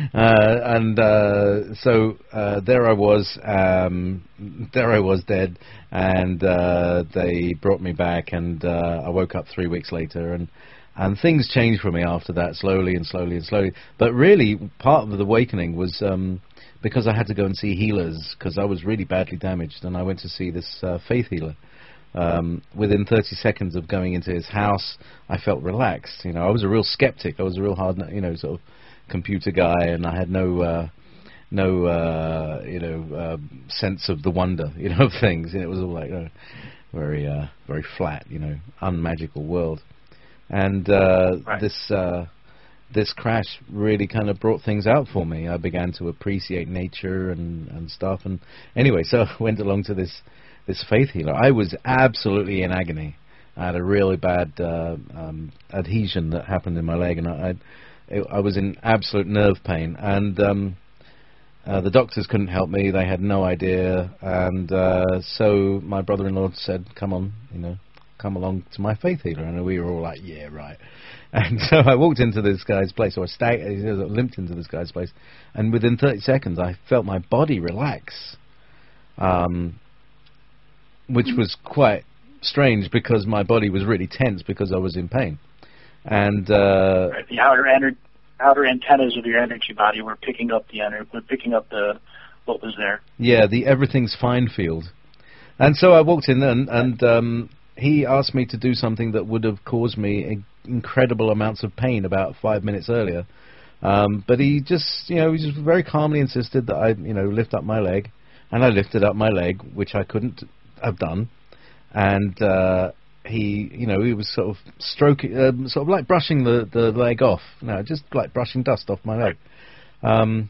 and uh, so uh, there I was, um, there I was dead, and uh, they brought me back, and uh, I woke up three weeks later, and and things changed for me after that, slowly and slowly and slowly. But really, part of the awakening was um, because I had to go and see healers because I was really badly damaged, and I went to see this uh, faith healer. Um, within thirty seconds of going into his house, I felt relaxed. You know, I was a real skeptic. I was a real hard, you know, sort of computer guy, and I had no, uh, no, uh, you know, uh, sense of the wonder, you know, of things. And it was all like uh, very, uh, very flat, you know, unmagical world. And uh, right. this, uh, this crash really kind of brought things out for me. I began to appreciate nature and and stuff. And anyway, so I went along to this. This faith healer. I was absolutely in agony. I had a really bad uh, um, adhesion that happened in my leg, and I, I, I was in absolute nerve pain. And um, Uh, the doctors couldn't help me; they had no idea, and uh, so my brother-in-law said, "Come on, you know, come along to my faith healer." And we were all like, "Yeah, right." And so I walked into this guy's place, or stag- limped into this guy's place, and within thirty seconds, I felt my body relax, um, which was quite strange because my body was really tense because I was in pain, and uh, right, the outer ener- outer antennas of your energy body were picking up the ener- were picking up the what was there. Yeah, the everything's fine field. And so I walked in and, and um, he asked me to do something that would have caused me in- incredible amounts of pain about five minutes earlier. Um, but he just, you know, he just very calmly insisted that I, you know, lift up my leg. And I lifted up my leg, which I couldn't have done. And uh, he, you know, he was sort of stroking, um, sort of like brushing the, the leg off. No, just like brushing dust off my leg. Um,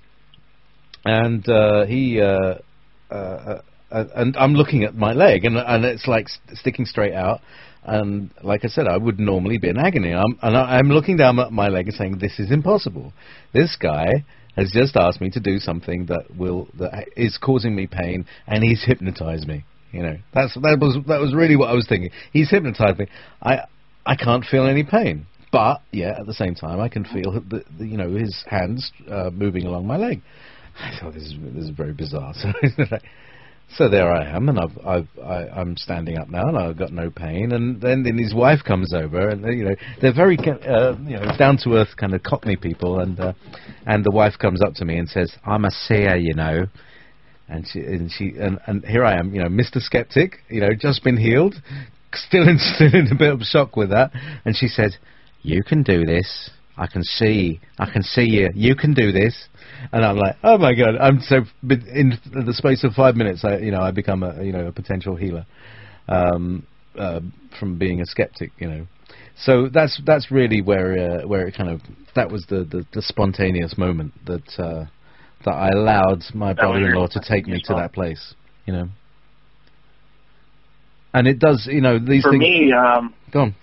and uh, he, uh, uh, uh, and I'm looking at my leg, and and it's like st- sticking straight out. And like I said, I would normally be in agony. I'm, and I, I'm looking down at my leg and saying, "This is impossible. This guy has just asked me to do something that will that is causing me pain, and he's hypnotized me." You know, that's that was that was really what I was thinking. He's hypnotized me. I I can't feel any pain, but yeah, at the same time, I can feel the, the you know his hands uh, moving along my leg. I thought this is this is very bizarre. So, so there I am, and I've I've I, I'm standing up now, and I've got no pain. And then, then his wife comes over, and you know they're very uh, you know down to earth kind of Cockney people, and uh, and the wife comes up to me and says, "I'm a seer, you know." And she and she and, and here I am, you know, Mister Skeptic, you know, just been healed, still in still in a bit of shock with that. And she said, "You can do this. I can see. I can see you. You can do this." And I'm like, "Oh my God!" I'm so in the space of five minutes, I you know I become a you know a potential healer um, uh, from being a skeptic, you know. So that's that's really where uh, where it kind of that was the the, the spontaneous moment that. Uh, that I allowed my brother-in-law to take me to that place, you know. And it does, you know, these for things... Me, um, Go on.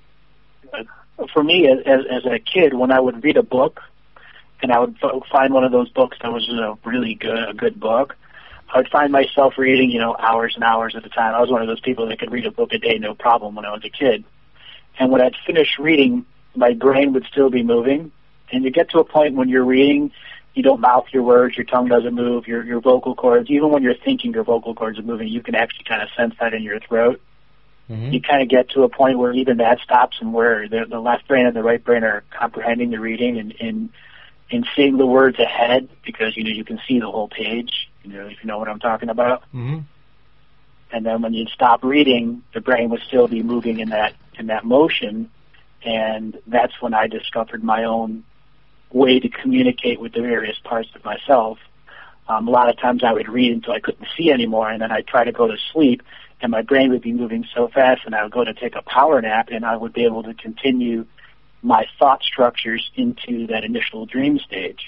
For me, as, as a kid, when I would read a book, and I would f- find one of those books that was a really good, a good book, I would find myself reading, you know, hours and hours at a time. I was one of those people that could read a book a day, no problem, when I was a kid. And when I'd finish reading, my brain would still be moving. And you get to a point when you're reading... You don't mouth your words, your tongue doesn't move, your your vocal cords, even when you're thinking your vocal cords are moving, you can actually kind of sense that in your throat. Mm-hmm. You kind of get to a point where even that stops and where the, the left brain and the right brain are comprehending the reading and, and, and seeing the words ahead because, you know, you can see the whole page, you know, if you know what I'm talking about. Mm-hmm. And then when you'd stop reading, the brain would still be moving in that in that motion, and that's when I discovered my own way to communicate with the various parts of myself. Um, a lot of times I would read until I couldn't see anymore, and then I'd try to go to sleep, and my brain would be moving so fast, and I would go to take a power nap, and I would be able to continue my thought structures into that initial dream stage.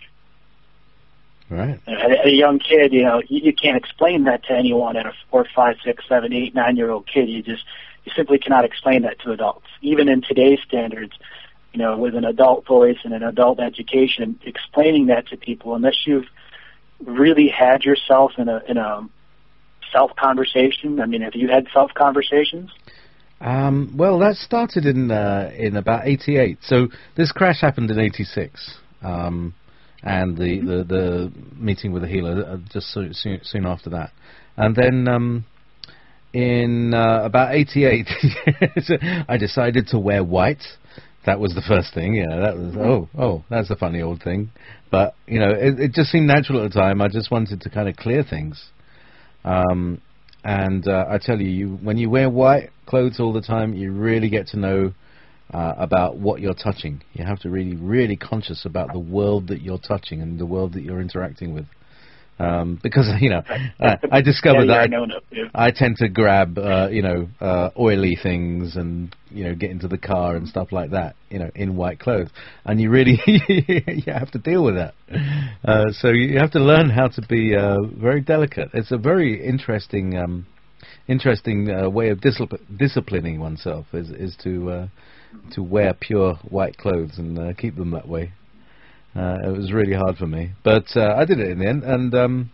Right. As a young kid, you know, you, you can't explain that to anyone. At a four, five, six, seven, eight, nine-year-old kid, you just you simply cannot explain that to adults. Even in today's standards, you know, with an adult voice and an adult education, explaining that to people, unless you've really had yourself in a in a self-conversation. I mean, have you had self-conversations? Um, well, that started in uh, in about eighty-eight. So this crash happened in eighty-six, um, and the, the, the meeting with the healer uh, just so, soon, soon after that. And then um, in uh, about eighty-eight, I decided to wear white. That was the first thing, yeah. That was oh, oh, that's a funny old thing. But you know, it, it just seemed natural at the time. I just wanted to kind of clear things. Um, and uh, I tell you, you, when you wear white clothes all the time, you really get to know uh, about what you're touching. You have to really, really conscious about the world that you're touching and the world that you're interacting with. Um, because, you know, uh, I discovered yeah, that I, I tend to grab, uh, you know, uh, oily things and, you know, get into the car and stuff like that, you know, in white clothes. And you really, you have to deal with that. Uh, so you have to learn how to be uh, very delicate. It's a very interesting, um, interesting uh, way of discipl- disciplining oneself is, is to, uh, to wear pure white clothes and uh, keep them that way. Uh, it was really hard for me, but uh, I did it in the end. And um,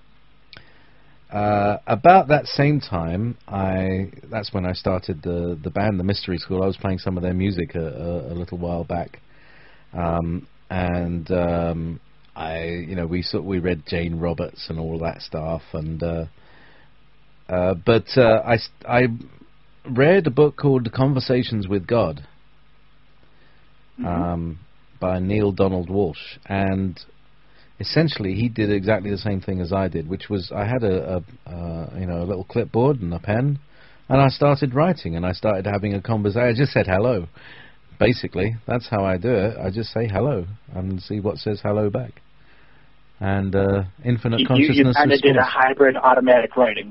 uh, about that same time, I that's when I started the the band, the Mystery School. I was playing some of their music a, a, a little while back, um, and um, I, you know, we sort we read Jane Roberts and all that stuff, and uh, uh, but uh, I I read a book called Conversations with God. Mm-hmm. Um, by Neil Donald Walsh, and essentially he did exactly the same thing as I did, which was I had a, a uh, you know a little clipboard and a pen, and I started writing, and I started having a conversation. I just said hello, basically. That's how I do it. I just say hello and see what says hello back. And uh, infinite you, consciousness. You, you kind of did a hybrid automatic writing.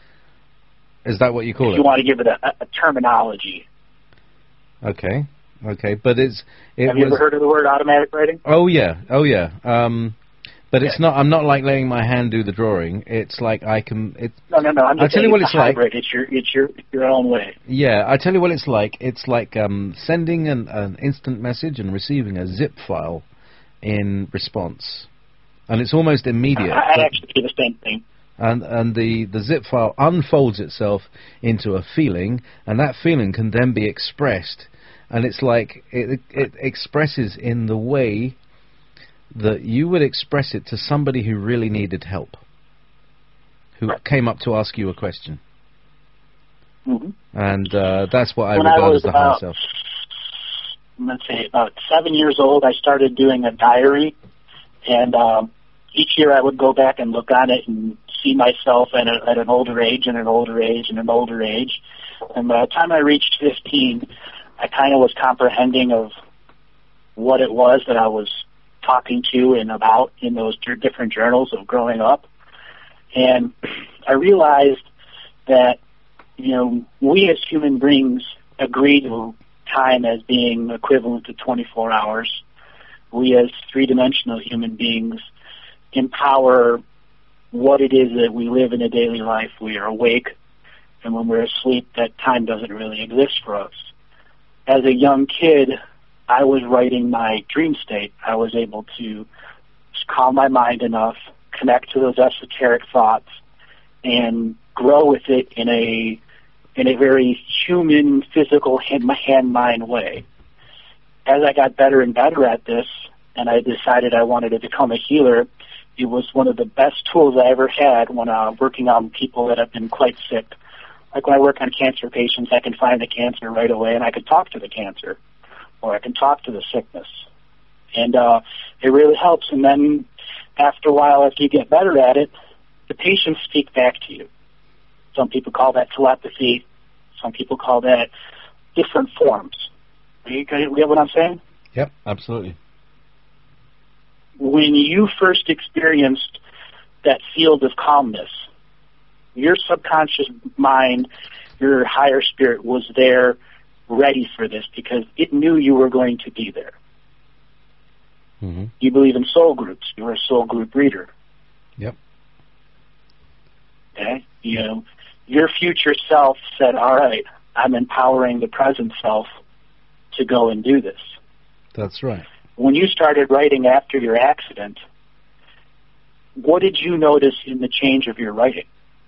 Is that what you call if it? You want to give it a, a terminology. Okay. Okay, but it's. It Have you was, ever heard of the word automatic writing? Oh yeah, oh yeah. Um, but it's not. I'm not like letting my hand do the drawing. It's like I can. It, no, no, no. I'm just I tell you what it's, it's like. Hybrid. It's your, it's your, your own way. Yeah, I tell you what it's like. It's like um, sending an, an instant message and receiving a zip file in response, and it's almost immediate. I, I actually do the same thing. And and the the zip file unfolds itself into a feeling, and that feeling can then be expressed. And it's like it, it expresses in the way that you would express it to somebody who really needed help, who came up to ask you a question. Mm-hmm. And uh, that's what I when regard I was as the about, higher self. Let's say about seven years old, I started doing a diary, and um, each year I would go back and look on it and see myself at, a, at an older age and an older age and an older age. And by the time I reached fifteen, I kind of was comprehending of what it was that I was talking to and about in those different journals of growing up. And I realized that, you know, we as human beings agree to time as being equivalent to twenty-four hours. We as three-dimensional human beings empower what it is that we live in a daily life. We are awake, and when we're asleep, that time doesn't really exist for us. As a young kid, I was writing my dream state. I was able to calm my mind enough, connect to those esoteric thoughts, and grow with it in a in a very human, physical, hand-mind way. As I got better and better at this, and I decided I wanted to become a healer, it was one of the best tools I ever had when uh, working on people that have been quite sick. Like when I work on cancer patients, I can find the cancer right away, and I can talk to the cancer, or I can talk to the sickness. And uh, it really helps. And then after a while, as you get better at it, the patients speak back to you. Some people call that telepathy. Some people call that different forms. You get what I'm saying? Yep, absolutely. When you first experienced that field of calmness, your subconscious mind, your higher spirit was there ready for this because it knew you were going to be there. Mm-hmm. You believe in soul groups. You're a soul group reader. Yep. Okay? You know, your future self said, all right, I'm empowering the present self to go and do this. That's right. When you started writing after your accident, what did you notice in the change of your writing?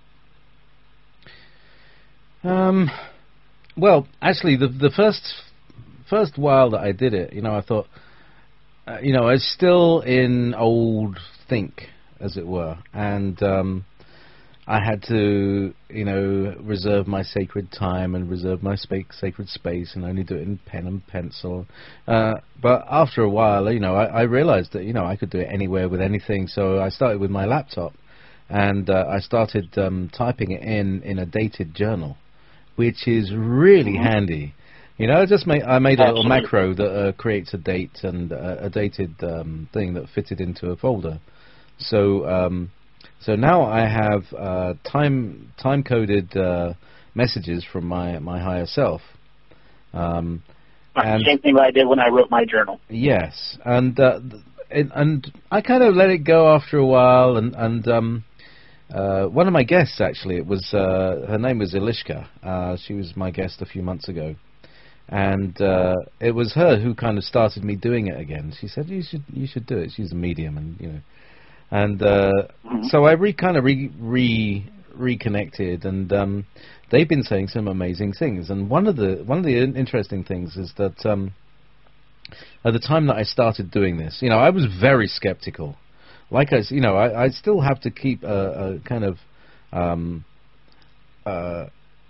Um, well, actually, the the first first while that I did it, you know, I thought, uh, you know, I was still in old think, as it were, and um, I had to, you know, reserve my sacred time and reserve my spa- sacred space and only do it in pen and pencil. Uh, but after a while, you know, I, I realized that, you know, I could do it anywhere with anything, so I started with my laptop, and uh, I started um, typing it in in a dated journal, which is really mm-hmm. handy. You know, I just made I made a Absolutely. little macro that uh, creates a date and uh, a dated um, thing that fitted into a folder. So um, so now I have uh, time time coded uh, messages from my my higher self. Um, and Same thing I did when I wrote my journal. Yes, and uh, and, and I kind of let it go after a while, and and. Um, Uh, one of my guests, actually, it was uh, her name was Elishka. Uh, she was my guest a few months ago, and uh, it was her who kind of started me doing it again. She said, "You should, you should do it." She's a medium, and you know, and uh, Mhm. so I re kind of re, re reconnected, and um, they've been saying some amazing things. And one of the one of the in- interesting things is that um, at the time that I started doing this, you know, I was very skeptical. Like I, s- you know, I, I still have to keep a, a kind of um, uh,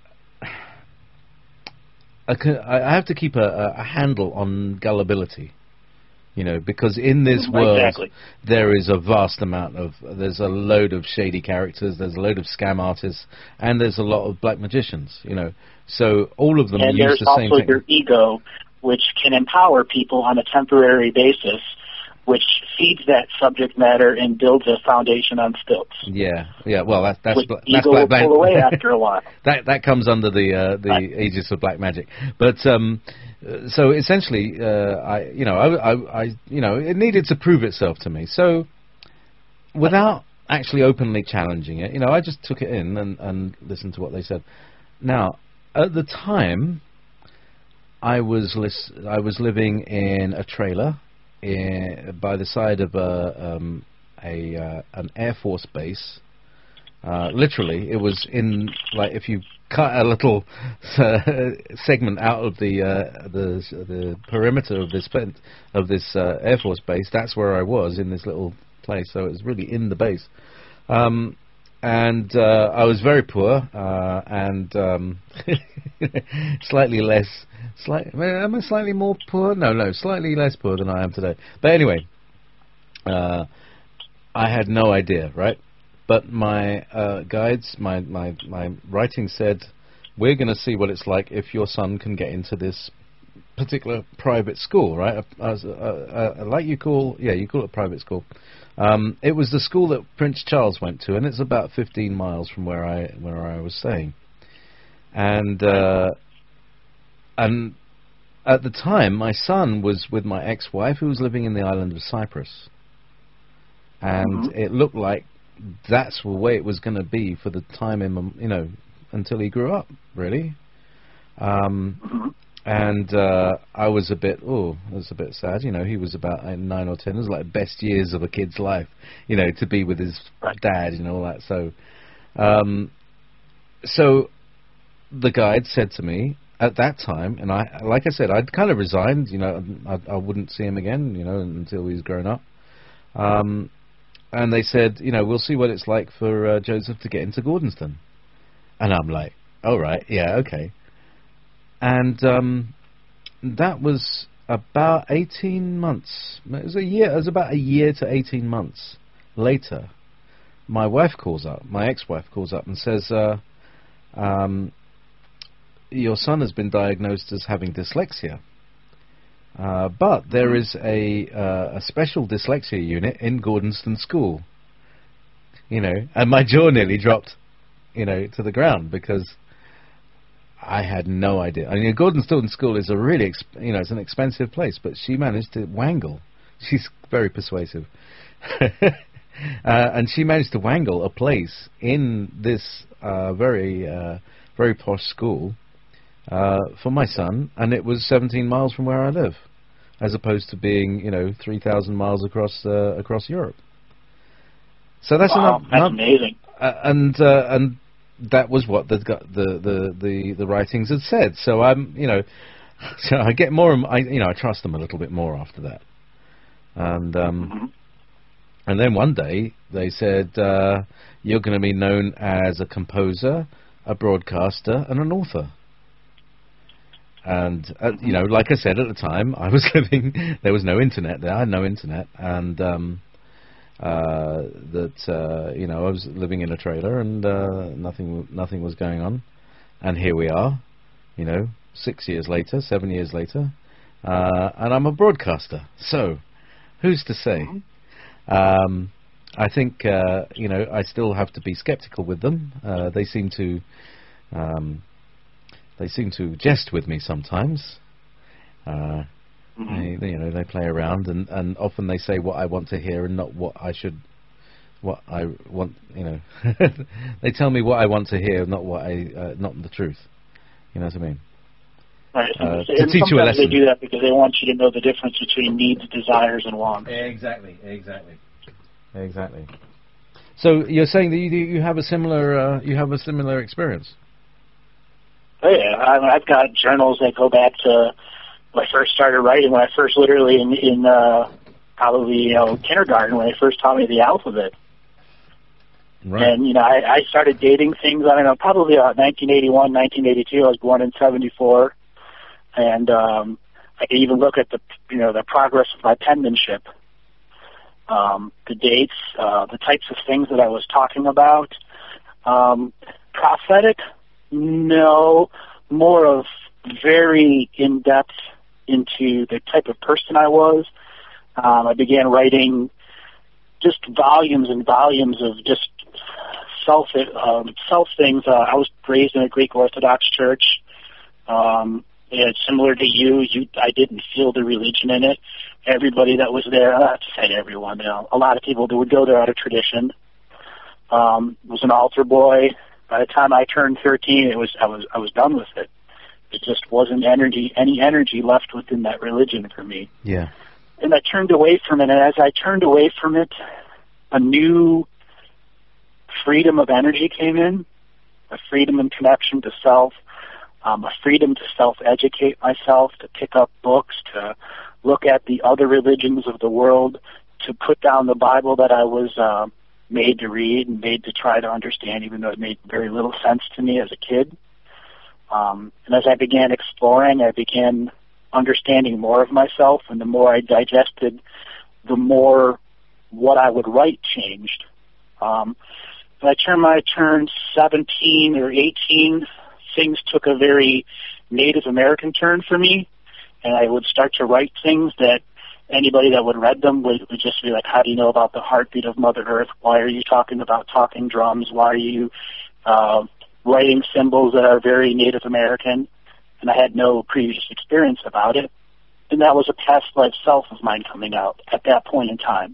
a co- I I have to keep a, a a handle on gullibility, you know, because in this world Exactly. there is a vast amount of, there's a load of shady characters, there's a load of scam artists, and there's a lot of black magicians, you know. So all of them And use there's the same also thing. your ego, which can empower people on a temporary basis, which feeds that subject matter and builds a foundation on stilts. Yeah, yeah. Well, that, that's Which bla- that's ego black will pull mag- away after a while. that that comes under the uh, the Right. aegis of black magic. But um, uh, so essentially, uh, I you know I, I I you know it needed to prove itself to me. So without actually openly challenging it, you know, I just took it in and and listened to what they said. Now, at the time, I was lis- I was living in a trailer in, by the side of a um, a uh, an Air Force base. Uh, literally, it was in, like, if you cut a little uh, segment out of the uh, the the perimeter of this pen- of this uh, Air Force base, that's where I was, in this little place. So it was really in the base, um, and uh, I was very poor uh, and um, slightly less. Slight, am I slightly more poor? No, no, slightly less poor than I am today. But anyway, uh, I had no idea, right? But my uh, guides, my, my, my writing said, we're going to see what it's like if your son can get into this particular private school, right? Uh, uh, uh, like you call, yeah, you call it private school. Um, it was the school that Prince Charles went to, and it's about fifteen miles from where I where I was staying. And uh, and at the time, my son was with my ex-wife, who was living in the island of Cyprus, and Mhm. it looked like that's the way it was going to be for the time in, you know, until he grew up, really. Um, Mhm. and uh, I was a bit, oh, I was a bit sad. You know, he was about uh, nine or ten. It was like best years of a kid's life, you know, to be with his Right. dad and all that. So, um, so the guide said to me at that time, and I, like I said, I'd kind of resigned. You know, I, I wouldn't see him again, you know, until he's grown up. Um, and they said, you know, we'll see what it's like for uh, Joseph to get into Gordonston. And I'm like, all right, yeah, okay. And um, that was about eighteen months. It was a year. It was about a year to eighteen months later. My wife calls up. My ex-wife calls up and says, uh, um, "Your son has been diagnosed as having dyslexia, uh, but there is a uh, a special dyslexia unit in Gordonston School." You know, and my jaw nearly dropped, you know, to the ground, because I had no idea. I mean, Gordonston School is a really, exp- you know, it's an expensive place, but she managed to wangle. She's very persuasive. uh, and she managed to wangle a place in this uh, very, uh, very posh school uh, for my son, and it was seventeen miles from where I live, as opposed to being, you know, three thousand miles across uh, across Europe. So that's Wow, another, that's another amazing. uh, and uh, and that was what the, the the the the writings had said. So I'm, you know, so I get more, I you know I trust them a little bit more after that. And um, Mhm. and then one day they said, uh, you're going to be known as a composer, a broadcaster, and an author. And uh, you know, like I said at the time, I was living. There was no internet there. I had no internet, and um, uh, that uh, you know I was living in a trailer, and uh, nothing nothing was going on. And here we are, you know, six years later, seven years later, uh, and I'm a broadcaster. So, who's to say? Um, I think uh, you know I still have to be skeptical with them. Uh, they seem to um, they seem to jest with me sometimes. Uh, Mhm. they, you know, they play around, and, and often they say what I want to hear and not what I should, what I want. You know, they tell me what I want to hear, not what I, uh, not the truth. You know what I mean? Right. uh, to and teach you a sometimes they lesson. do that because they want you to know the difference between needs, desires, and wants. Exactly, exactly, exactly. So you're saying that you you have a similar uh, you have a similar experience. Oh yeah, I, I've got journals that go back to when I first started writing. When I first, literally in in uh, probably you know kindergarten, when they first taught me the alphabet. Right. And you know, I, I started dating things. I don't know, probably about nineteen eighty-one, nineteen eighty-two. I was born in seventy-four, and um, I could even look at the you know the progress of my penmanship, um, the dates, uh, the types of things that I was talking about. Um, prophetic, no, more of very in depth into the type of person I was. Um, I began writing just volumes and volumes of just self um, self things. Uh, I was raised in a Greek Orthodox church. Um, and similar to you, you, I didn't feel the religion in it. Everybody that was there, I don't have to say everyone, you know, a lot of people that would go there out of tradition. Um, was an altar boy. By the time I turned thirteen, it was I was I was done with it. It just wasn't energy, any energy left within that religion for me. Yeah. And I turned away from it, and as I turned away from it, a new freedom of energy came in, a freedom and connection to self, um, a freedom to self-educate myself, to pick up books, to look at the other religions of the world, to put down the Bible that I was uh, made to read and made to try to understand, even though it made very little sense to me as a kid. Um, and as I began exploring, I began understanding more of myself, and the more I digested, the more what I would write changed. Um, by the time I turned seventeen or eighteen, things took a very Native American turn for me, and I would start to write things that anybody that would read them would, would just be like, how do you know about the heartbeat of Mother Earth? Why are you talking about talking drums? Why are you uh, writing symbols that are very Native American? And I had no previous experience about it. And that was a past life self of mine coming out at that point in time.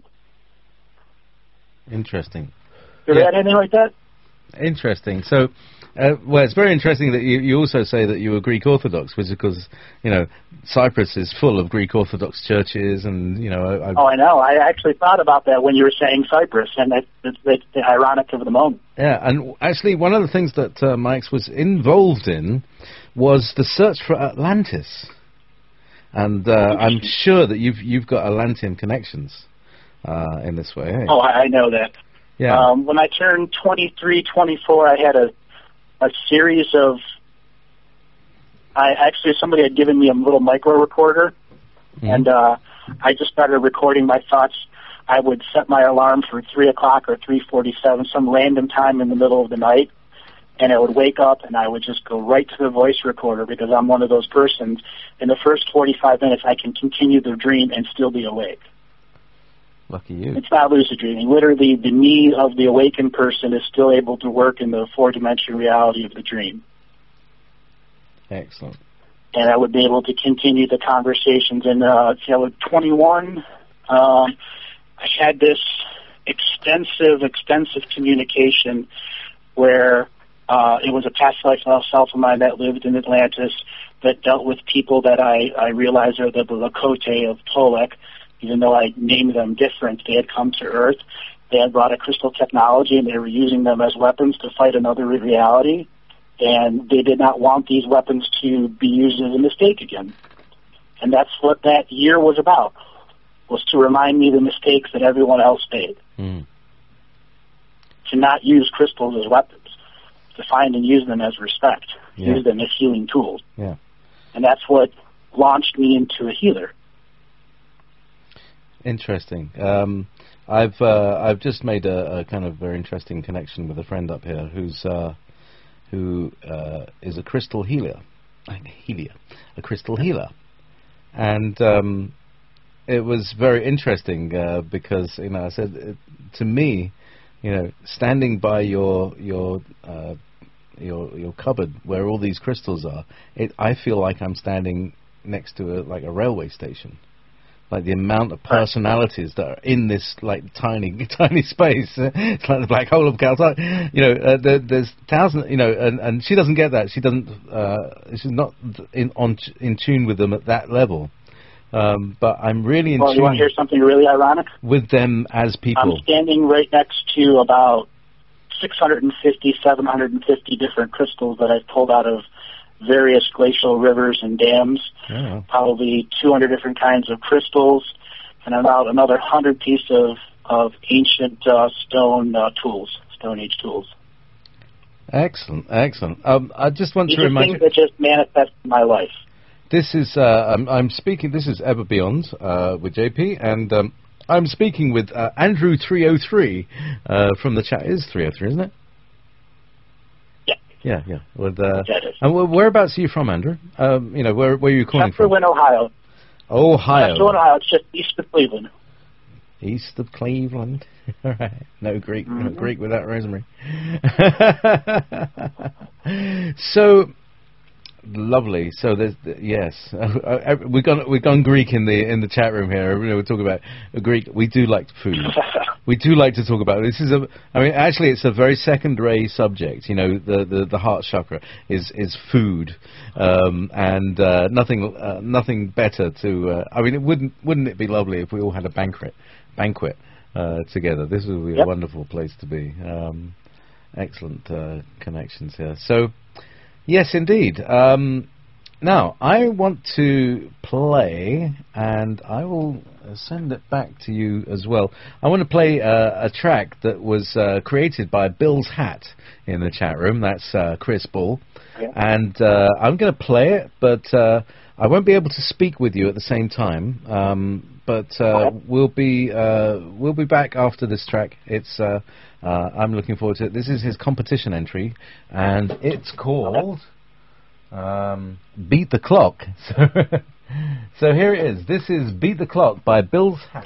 Interesting. You Yeah. read anything like that? Interesting. So, uh, well, it's very interesting that you, you also say that you were Greek Orthodox, which is because, you know, Cyprus is full of Greek Orthodox churches, and, you know... I, oh, I know. I actually thought about that when you were saying Cyprus, and it, it's, it's ironic of the moment. Yeah, and actually one of the things that uh, Mike's was involved in was the search for Atlantis. And uh, I'm sure that you've you've got Atlantean connections uh, in this way. Eh? Oh, I know that. Yeah. Um, when I turned twenty-three, twenty-four, I had a a series of. I actually somebody had given me a little micro recorder, mm-hmm. and uh, I just started recording my thoughts. I would set my alarm for three o'clock or three forty-seven, some random time in the middle of the night, and I would wake up and I would just go right to the voice recorder because I'm one of those persons. In the first forty-five minutes, I can continue the dream and still be awake. Lucky you. It's not lucid dreaming. Literally, the me of the awakened person is still able to work in the four-dimensional reality of the dream. Excellent. And I would be able to continue the conversations. And uh, I was twenty-one. Um, I had this extensive, extensive communication where uh, it was a past life self of mine that lived in Atlantis that dealt with people that I, I realized are the Lakota of Tolek. Even though I named them different, they had come to Earth. They had brought a crystal technology, and they were using them as weapons to fight another reality. And they did not want these weapons to be used as a mistake again. And that's what that year was about, was to remind me the mistakes that everyone else made. Mm. To not use crystals as weapons, to find and use them as respect, yeah. use them as healing tools. Yeah. And that's what launched me into a healer. Interesting. Um, I've uh, I've just made a, a kind of very interesting connection with a friend up here who's uh, who uh, is a crystal healer, healer, a crystal healer, and um, it was very interesting uh, because you know I said uh, to me, you know, standing by your your uh, your your cupboard where all these crystals are, it I feel like I'm standing next to a, like a railway station. like the amount of personalities that are in this like tiny, tiny space. It's like the black hole of Caltech. You know, uh, there, there's thousands. You know, and, and she doesn't get that. She doesn't. Uh, she's not in on in tune with them at that level. Um, but I'm really in well, tune. You want to hear something really ironic? With them as people. I'm standing right next to about six hundred fifty, seven hundred fifty different crystals that I've pulled out of various glacial rivers and dams, oh. probably two hundred different kinds of crystals, and about another one hundred pieces of, of ancient uh, stone uh, tools, Stone Age tools. Excellent, excellent. Um, I just want These to are remind things you... that just manifest in my life. This is, uh, I'm, I'm speaking, this is Ever Beyond uh, with J P, and um, I'm speaking with uh, Andrew three oh three uh, from the chat. It is three oh three, isn't it? Yeah. Yeah, yeah. With, uh, yeah it is. And wh- whereabouts are you from, Andrew? Um, you know, where, where are you calling from? Chesterland, Ohio. Ohio. Chesterland, Ohio. It's just east of Cleveland. East of Cleveland. All right. No Greek, mm-hmm. no Greek without rosemary. So... Lovely. So there's yes, uh, we've gone we've gone Greek in the in the chat room here. You know, we're talking about uh, Greek. We do like food. We do like to talk about it. This is a. I mean, actually, it's a very secondary subject. You know, the the, the heart chakra is is food, um, and uh, nothing uh, nothing better to. Uh, I mean, it wouldn't wouldn't it be lovely if we all had a banquet banquet uh, together? This would be yep. a wonderful place to be. Um, excellent uh, connections here. So. Yes, indeed. Um, now, I want to play, and I will send it back to you as well. I want to play uh, a track that was uh, created by Bill's Hat in the chat room. That's uh, Chris Bull. Yeah. And uh, I'm going to play it, but uh, I won't be able to speak with you at the same time. Um, but uh, okay. we'll be uh, we'll be back after this track. It's uh, uh, I'm looking forward to it. This is his competition entry, and it's called um, Beat the Clock. So, so here it is. This is Beat the Clock by Bill's Hat.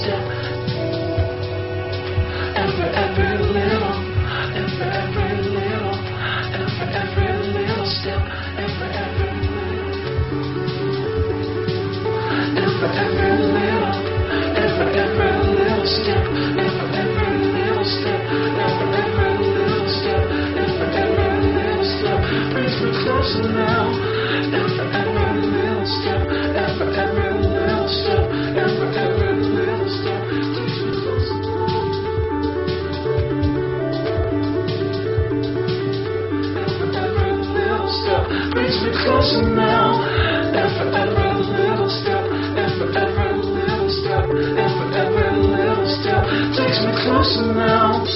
step, and for every little, and for every little, and for every little step, and for every little, and for every little, and for every little step, and for every little step, and for every little step, and for every little step, brings me closer now, and for every little step, and for every little step, and for every little step, takes me closer now. Brings me closer now, and for every little step, and for every little step, and for every little step, takes me closer now.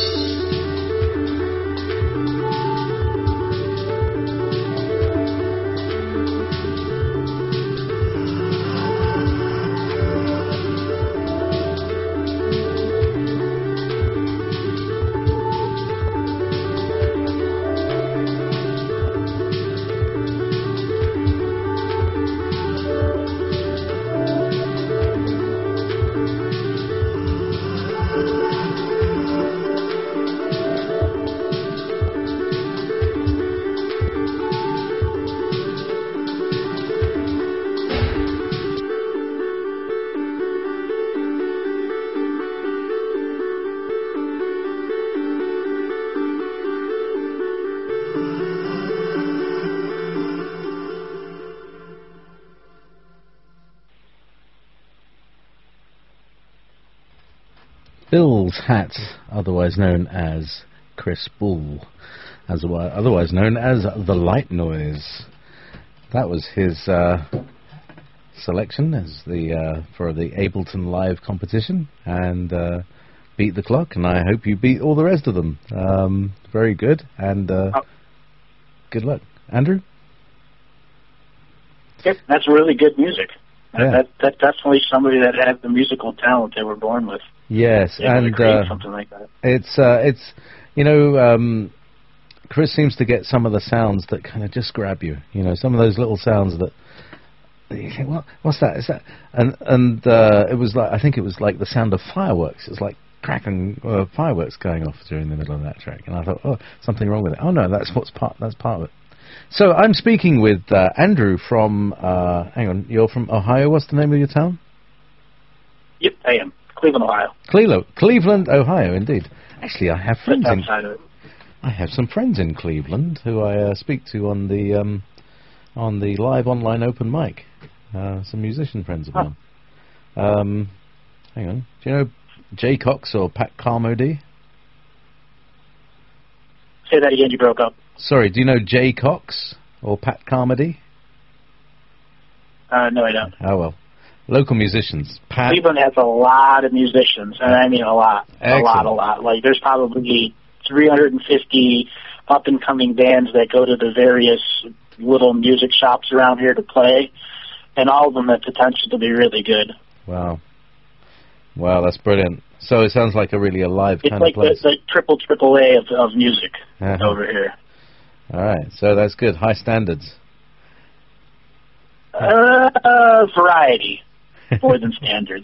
Bill's Hat, otherwise known as Chris Bull, as otherwise known as The Light Noise. That was his uh, selection as the uh, for the Ableton Live competition, and uh, beat the clock, and I hope you beat all the rest of them. Um, very good, and uh, oh. good luck. Andrew? Yep, that's really good music. Yeah. That, that's definitely somebody that had the musical talent they were born with. Yes, they and uh, something like that. It's uh, it's you know um, Chris seems to get some of the sounds that kind of just grab you. You know, some of those little sounds that you think, what what's that? Is that? And and uh, it was like I think it was like the sound of fireworks. It's like cracking uh, fireworks going off during the middle of that track. And I thought, oh, something wrong with it. Oh no, that's what's part. That's part of it. So I'm speaking with uh, Andrew from. Uh, hang on, you're from Ohio. What's the name of your town? Yep, I am. Cleveland, Ohio. Cleveland, Cleveland, Ohio, indeed. Actually, I have friends in. Of it. I have some friends in Cleveland who I uh, speak to on the um, on the live online open mic. Uh, some musician friends of mine. Huh. Um, hang on, do you know Jay Cox or Pat Carmody? Say that again. You broke up. Sorry, do you know Jay Cox or Pat Carmody? Uh, no, I don't. Oh well. Local musicians. Pat. Cleveland has a lot of musicians, and I mean a lot, Excellent. a lot, a lot. Like there's probably three hundred fifty up-and-coming bands that go to the various little music shops around here to play, and all of them have potential to be really good. Wow. Wow, that's brilliant. So it sounds like a really alive it's kind like of place. It's like the, the triple triple A of, of music uh-huh. over here. All right, so that's good. High standards. Uh, variety. More than standards.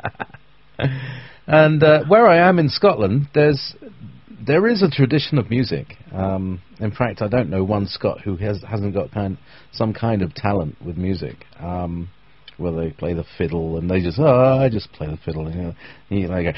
And uh, where I am in Scotland, there's there is a tradition of music. Um, in fact, I don't know one Scot who has hasn't got kind some kind of talent with music. Um, where they play the fiddle and they just oh I just play the fiddle and you know, you like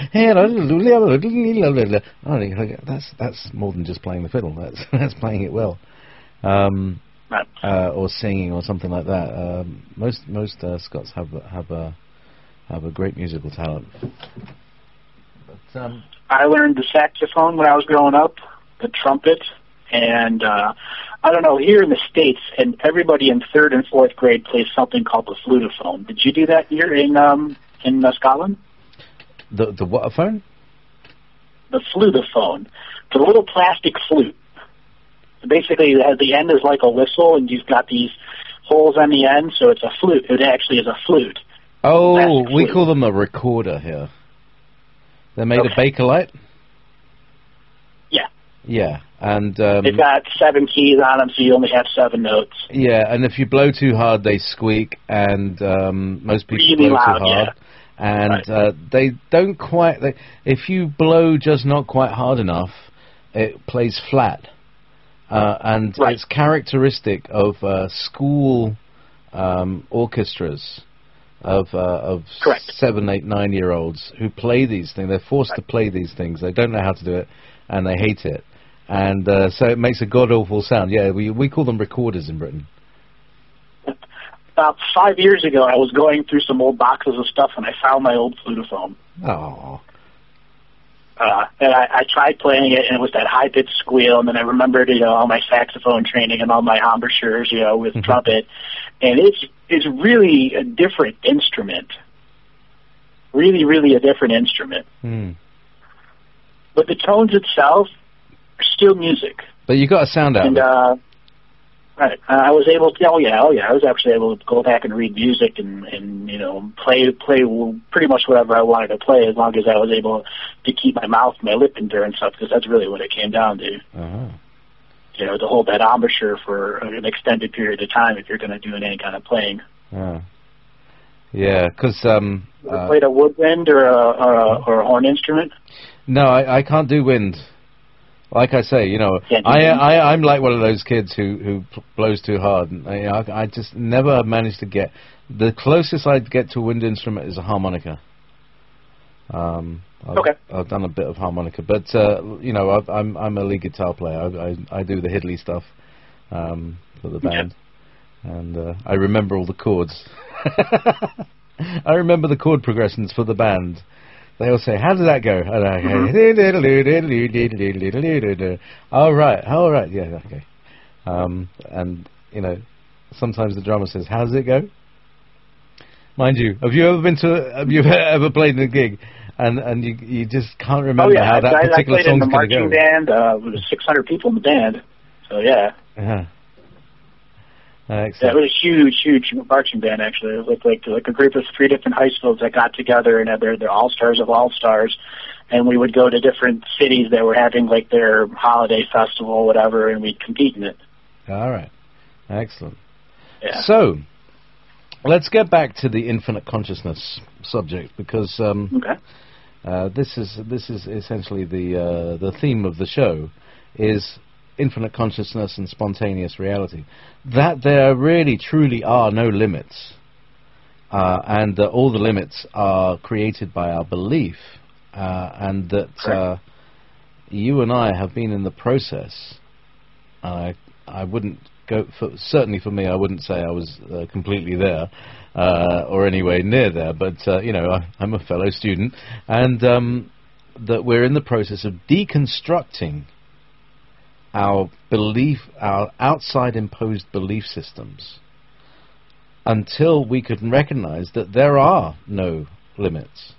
oh, that's that's more than just playing the fiddle. That's that's playing it well. Um, Uh, or singing or something like that. Um, most most uh, Scots have have a have a great musical talent. But, um, I learned the saxophone when I was growing up, the trumpet, and uh, I don't know here in the States, and everybody in third and fourth grade plays something called the flutophone. Did you do that here in um, in uh, Scotland? The the what phone? The flutophone, the little plastic flute. Basically, the end is like a whistle, and you've got these holes on the end, so it's a flute. It actually is a flute. Oh, a we flute. call them a recorder here. They're made okay. of Bakelite? Yeah. Yeah, and... Um, they've got seven keys on them, so you only have seven notes. Yeah, and if you blow too hard, they squeak, and um, most people really blow loud, too hard. Yeah. and Right. uh, they don't quite. They, if you blow just not quite hard enough, it plays flat, uh, and Right. it's characteristic of uh, school um, orchestras of uh, of Correct. seven, eight, nine year olds who play these things. They're forced to play these things. They don't know how to do it, and they hate it, and uh, so it makes a god awful sound. Yeah, we we call them recorders in Britain. About five years ago, I was going through some old boxes of stuff, and I found my old flutophone. Oh, Uh, and I, I tried playing it, and it was that high-pitched squeal, and then I remembered, you know, all my saxophone training and all my embouchures, you know, with Mhm. trumpet. And it's, it's really a different instrument. Really, really a different instrument. hmm. But the tones itself are still music. But you got a sound out And, of it. uh, right, uh, I was able to, oh yeah, oh yeah, I was actually able to go back and read music and, and you know, play, play pretty much whatever I wanted to play as long as I was able to keep my mouth, my lip in there and stuff, because that's really what it came down to. Uh-huh. You know, to hold that embouchure for an extended period of time if you're going to do any kind of playing. Yeah, yeah, because um, You ever uh, played a woodwind or a, or a, or a horn instrument? no, I, I can't do wind. Like I say, you know, Can't do I, wind? I I'm like one of those kids who who pl- blows too hard. And I, I I just never managed to get. The closest I'd get to a wind instrument is a harmonica. Um, I've, Okay. I've done a bit of harmonica, but uh, you know, I've, I'm I'm a lead guitar player. I I, I do the Hidley stuff um, for the band, and uh, I remember all the chords. I remember the chord progressions for the band. They all say, "How does that go?" And I go, "All right, all right, yeah, okay." Um, and you know, sometimes the drummer says, "How does it go?" Mind you, have you ever been to? Have you ever played in a gig, and and you you just can't remember Oh yeah, how I, that I, I particular played in song's the going to marching go? band. Uh, there was six hundred people in the band. So yeah. Uh-huh. Uh, Yeah, it excellent. was a huge, huge marching band. Actually, it was like like like a group of three different high schools that got together and had their their all stars of all stars, and we would go to different cities that were having like their holiday festival, or whatever, and we'd compete in it. All right, excellent. Yeah. So, let's get back to the infinite consciousness subject because um, Okay. uh, this is this is essentially the uh, the theme of the show is infinite consciousness and spontaneous reality. That there really truly are no limits, uh, and that all the limits are created by our belief, uh, and that uh, you and I have been in the process. I I wouldn't go for, certainly for me. I wouldn't say I was uh, completely there, uh, or anywhere near there. But uh, you know, I, I'm a fellow student, and um, that we're in the process of deconstructing our belief, our outside imposed belief systems, until we can recognize that there are no limits,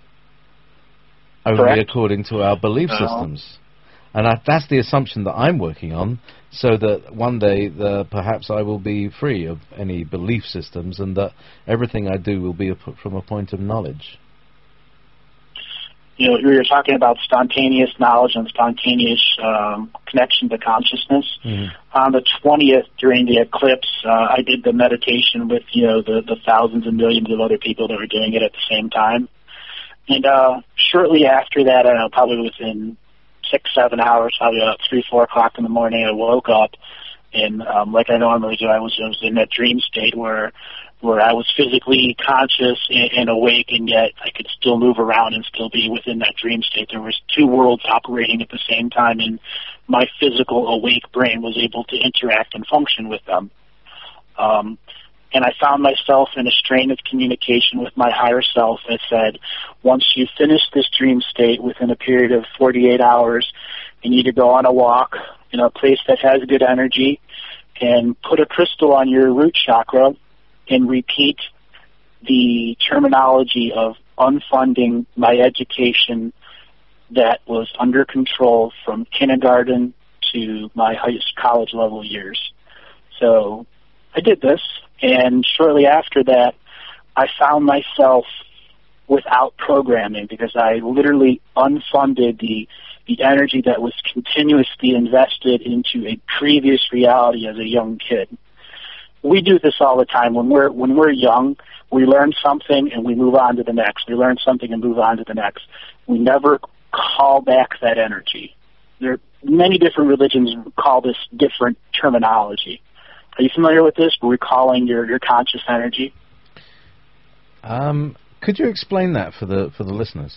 only Correct. according to our belief Uh, systems. And I, that's the assumption that I'm working on, so that one day the, perhaps I will be free of any belief systems, and that everything I do will be a, p- from a point of knowledge. You know, we were talking about spontaneous knowledge and spontaneous um, connection to consciousness. Mhm. On the twentieth, during the eclipse, uh, I did the meditation with, you know, the, the thousands and millions of other people that were doing it at the same time. And uh, shortly after that, I don't know, probably within six, seven hours, probably about three, four o'clock in the morning, I woke up, and um, like I normally do, I was, I was in that dream state where where I was physically conscious and, and awake, and yet I could still move around and still be within that dream state. There was two worlds operating at the same time, and my physical awake brain was able to interact and function with them. Um, and I found myself in a strain of communication with my higher self that said, once you finish this dream state within a period of forty-eight hours, you need to go on a walk in a place that has good energy and put a crystal on your root chakra and repeat the terminology of unfunding my education that was under control from kindergarten to my high college level years. So I did this, and shortly after that, I found myself without programming because I literally unfunded the the energy that was continuously invested into a previous reality as a young kid. We do this all the time when we're when we're young. We learn something and we move on to the next. We learn something and move on to the next. We never call back that energy. There are many different religions call this different terminology. Are you familiar with this? Recalling your, your conscious energy? Um, could you explain that for the for the listeners?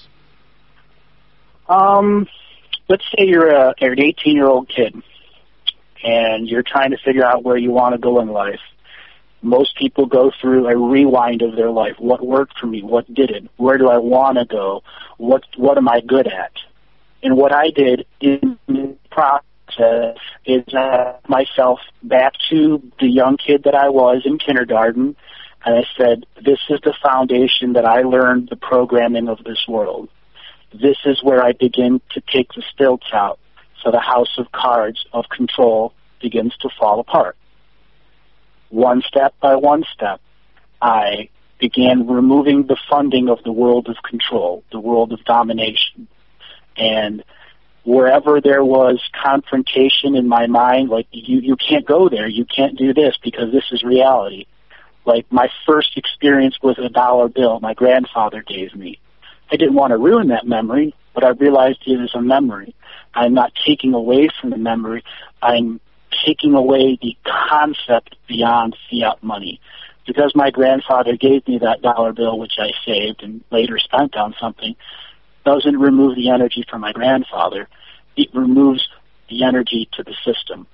Um, let's say you're a, you're an eighteen-year-old kid, and you're trying to figure out where you want to go in life. Most people go through a rewind of their life. What worked for me? What didn't? Where do I want to go? What What am I good at? And what I did in the process is uh, myself back to the young kid that I was in kindergarten, and I said, this is the foundation that I learned the programming of this world. This is where I begin to take the stilts out, so the house of cards of control begins to fall apart. One step by one step, I began removing the funding of the world of control, the world of domination. And wherever there was confrontation in my mind, like, you, you can't go there, you can't do this because this is reality. Like, my first experience with a dollar bill my grandfather gave me. I didn't want to ruin that memory, but I realized it is a memory. I'm not taking away from the memory. I'm taking away the concept beyond fiat money. Because my grandfather gave me that dollar bill, which I saved and later spent on something, doesn't remove the energy from my grandfather. It removes the energy to the system.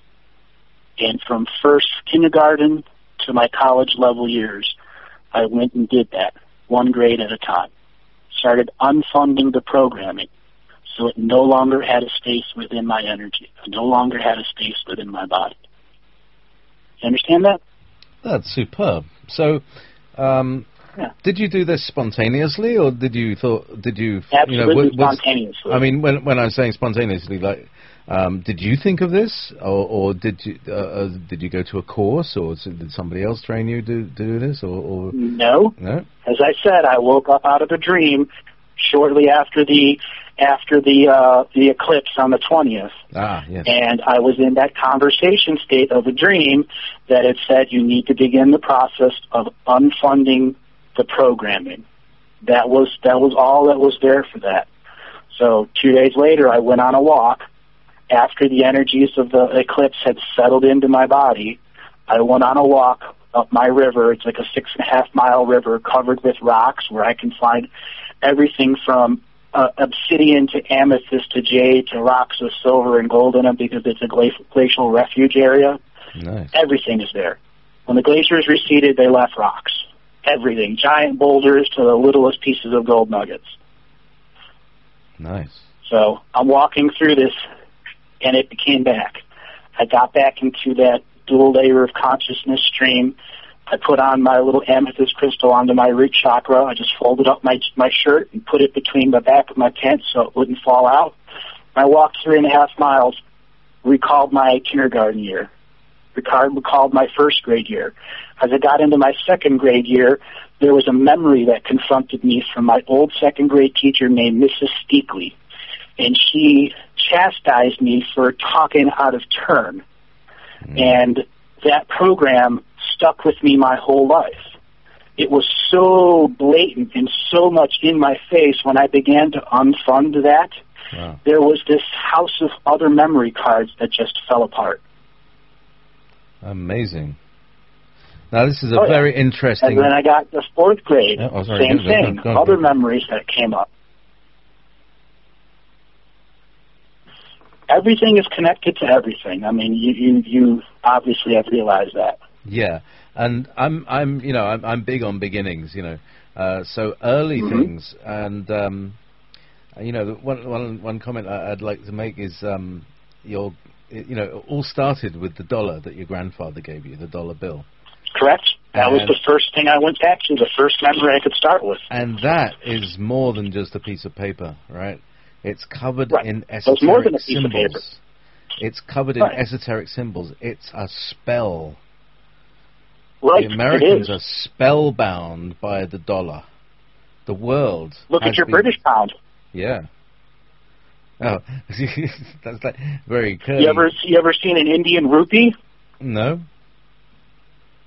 And from first kindergarten to my college level years, I went and did that, one grade at a time. Started unfunding the programming, so it no longer had a space within my energy. It no longer had a space within my body. You understand that? That's superb. So, um, yeah. Did you do this spontaneously, or did you thought? Did you? Absolutely, you know, was, spontaneously. I mean, when when I'm saying spontaneously, like, um, did you think of this, or, or did you uh, uh, did you go to a course, or did somebody else train you to, to do this, or, or no? No. As I said, I woke up out of a dream shortly after the after the uh, the eclipse on the twentieth. Ah, yes. And I was in that conversation state of a dream that it said you need to begin the process of unfunding the programming. That was that was all that was there for that. So two days later, I went on a walk. After the energies of the eclipse had settled into my body, I went on a walk up my river. It's like a six and a half mile river covered with rocks where I can find everything from uh, obsidian to amethyst to jade to rocks with silver and gold in them because it's a gla- glacial refuge area. Nice. Everything is there. When the glaciers receded, they left rocks. Everything, giant boulders to the littlest pieces of gold nuggets. Nice. So I'm walking through this, and it came back. I got back into that dual layer of consciousness stream. I put on my little amethyst crystal onto my root chakra. I just folded up my my shirt and put it between the back of my pants so it wouldn't fall out. I walked three and a half miles, recalled my kindergarten year, recalled, recalled my first grade year. As I got into my second grade year, there was a memory that confronted me from my old second grade teacher named Missus Steakley. And she chastised me for talking out of turn. Mm. And that program stuck with me my whole life. It was so blatant and so much in my face when I began to unfund that. Wow. There was this house of other memory cards that just fell apart. Amazing. Now, this is a oh, very yeah. interesting... And then I got the fourth grade, oh, oh, sorry, same go, thing, go, go, go, other go. memories that came up. Everything is connected to everything. I mean, you, you, you obviously have realized that. Yeah, and I'm, I'm, you know, I'm, I'm big on beginnings, you know, uh, so early mm-hmm. things, and um, you know, one, one, one comment I'd like to make is, um, your, you know, it all started with the dollar that your grandfather gave you, the dollar bill. Correct. That and was the first thing I went back to, the first memory I could start with. And that is more than just a piece of paper, right? It's covered right. in esoteric so it's more than a piece symbols. Of paper. It's covered right. in esoteric symbols. It's a spell. Right. The Americans are spellbound by the dollar. The world. Look has at your been, British pound. Yeah. Oh, that's like very curly. You ever you ever seen an Indian rupee? No.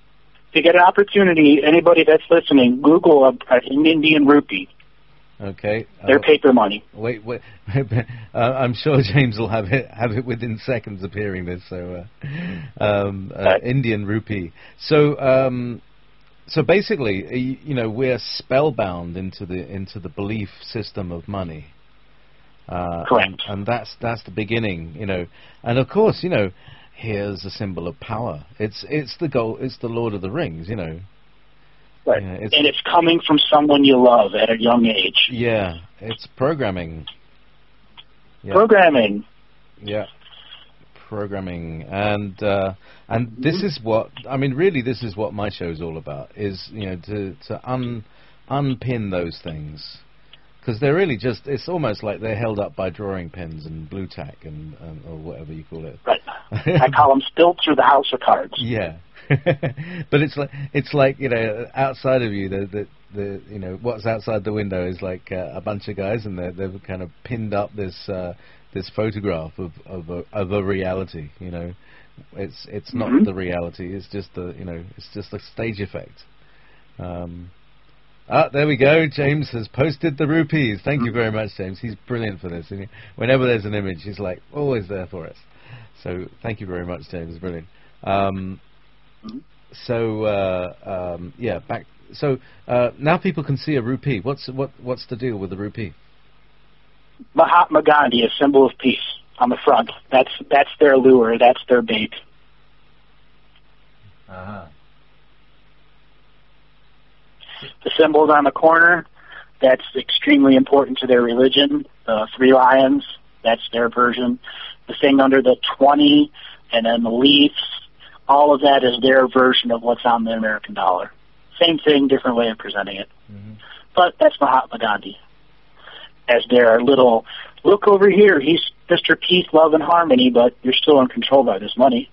If you get an opportunity, anybody that's listening, Google a, an Indian rupee. Okay. They're Uh, paper money. Wait, wait. uh, I'm sure James will have it have it within seconds of hearing this. So, uh, um, uh, Right. Indian rupee. So, um, so basically, uh, you, you know, we're spellbound into the into the belief system of money. Uh, Correct. And, and that's that's the beginning, you know. And of course, you know, here's a symbol of power. It's it's the goal. It's the Lord of the Rings, you know. Right. Yeah, it's- and it's coming from someone you love at a young age. Yeah, it's programming. Yeah. Programming. Yeah, programming, and uh, and this is what I mean. Really, this is what my show's all about. Is you know to to un unpin those things, because they're really just. It's almost like they're held up by drawing pins and blue tack and, and or whatever you call it. Right. I call them still through the house of cards. Yeah, but it's like it's like you know outside of you the the, the you know what's outside the window is like uh, a bunch of guys and they're they've kind of pinned up this uh, this photograph of of a, of a reality. You know, it's it's not Mhm. the reality. It's just the you know it's just a stage effect. Um, ah, there we go. James has posted the rupees. Thank you very much, James. He's brilliant for this. And he- whenever there's an image, he's like always there for us. So thank you very much, James. Brilliant. Um, so uh, um, yeah, back. So uh, now people can see a rupee. What's what what's the deal with the rupee? Mahatma Gandhi, a symbol of peace on the front. That's that's their lure. That's their bait. Uh-huh. The symbols on the corner, that's extremely important to their religion. The three lions, that's their version. The thing under the twenty, and then the leaves, all of that is their version of what's on the American dollar. Same thing, different way of presenting it. Mm-hmm. But that's Mahatma Gandhi. As their little, look over here, he's Mister Peace, Love, and Harmony, but you're still in control by this money.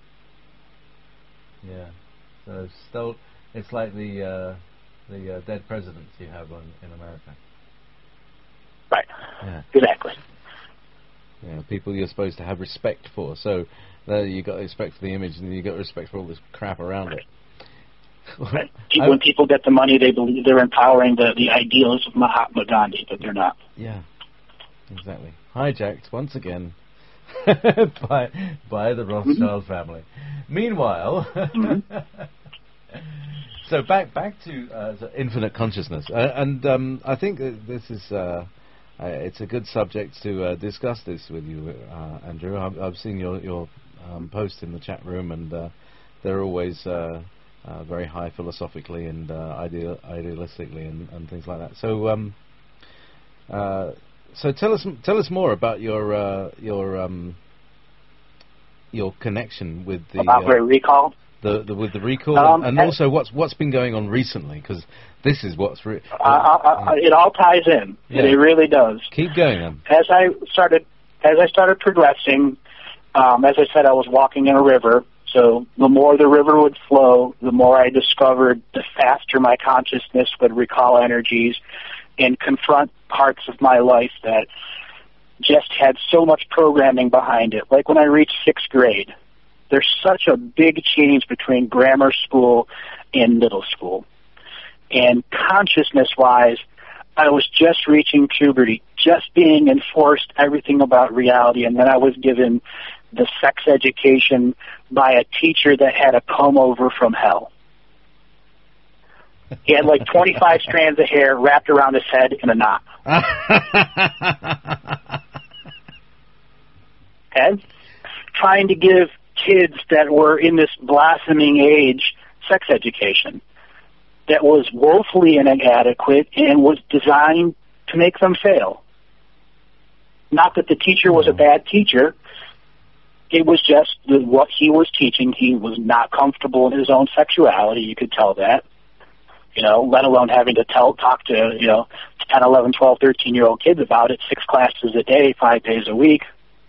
Yeah. So it's still, it's like the uh, the uh, dead presidents you have on, in America. Right. Yeah. Exactly. Yeah, people you're supposed to have respect for. So there you got respect for the image, and you got respect for all this crap around it. Right. People, when people get the money, they believe they're empowering the, the ideals of Mahatma Gandhi, but they're not. Yeah, exactly. Hijacked once again by by the Rothschild family. Meanwhile, Mm-hmm. so back back to uh, the infinite consciousness, uh, and um, I think that this is uh, uh, it's a good subject to uh, discuss this with you, uh, Andrew. I've, I've seen your your um, posts in the chat room, and uh, they're always. Uh, Uh, very high philosophically and uh, ideal, idealistically and, and things like that. So, um, uh, so tell us tell us more about your uh, your um, your connection with the About uh, their recall. the, the with the recall Um, and, and and- also what's what's been going on recently, because this is what's re- Uh, uh, uh, it all ties in. Yeah. It really does. keep going then. As I started, as I started progressing, um, as I said, I was walking in a river. So the more the river would flow, the more I discovered, the faster my consciousness would recall energies and confront parts of my life that just had so much programming behind it. Like when I reached sixth grade, there's such a big change between grammar school and middle school. And consciousness-wise, I was just reaching puberty, just being enforced everything about reality, and then I was given the sex education by a teacher that had a comb over from hell. He had like twenty-five strands of hair wrapped around his head in a knot. Okay? Trying to give kids that were in this blossoming age sex education that was woefully inadequate and was designed to make them fail. Not that the teacher was a bad teacher. It was just the, what he was teaching. He was not comfortable in his own sexuality. You could tell that. You know, let alone having to tell, talk to, you know, ten, eleven, twelve, thirteen-year-old kids about it, six classes a day, five days a week.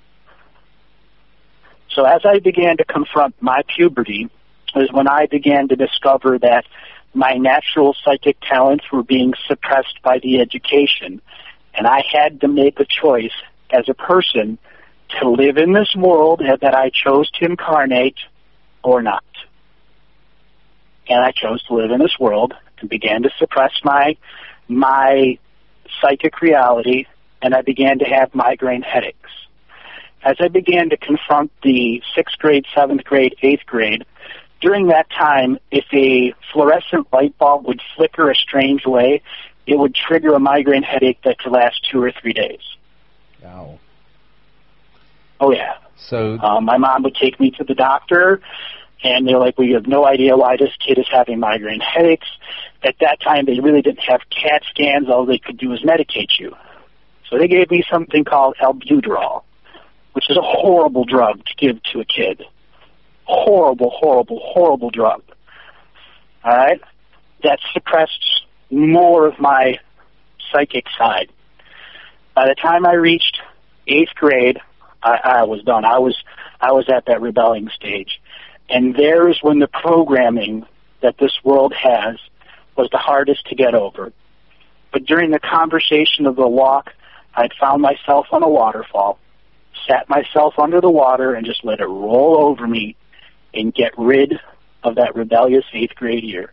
So as I began to confront my puberty is when I began to discover that my natural psychic talents were being suppressed by the education, and I had to make a choice as a person to live in this world that I chose to incarnate or not. and I chose to live in this world and began to suppress my my psychic reality, and I began to have migraine headaches. As I began to confront the sixth grade, seventh grade, eighth grade, during that time, if a fluorescent light bulb would flicker a strange way, it would trigger a migraine headache that could last two or three days. Wow. Oh, yeah. So um, my mom would take me to the doctor, and they're like, well, you have no idea why this kid is having migraine headaches. At that time, they really didn't have CAT scans. All they could do was medicate you. So they gave me something called albuterol, which is a horrible drug to give to a kid. Horrible, horrible, horrible drug. All right? That suppressed more of my psychic side. By the time I reached eighth grade, I, I was done. I was I was at that rebelling stage. And there's when the programming that this world has was the hardest to get over. But during the conversation of the walk, I'd found myself on a waterfall, sat myself under the water, and just let it roll over me and get rid of that rebellious eighth grade year.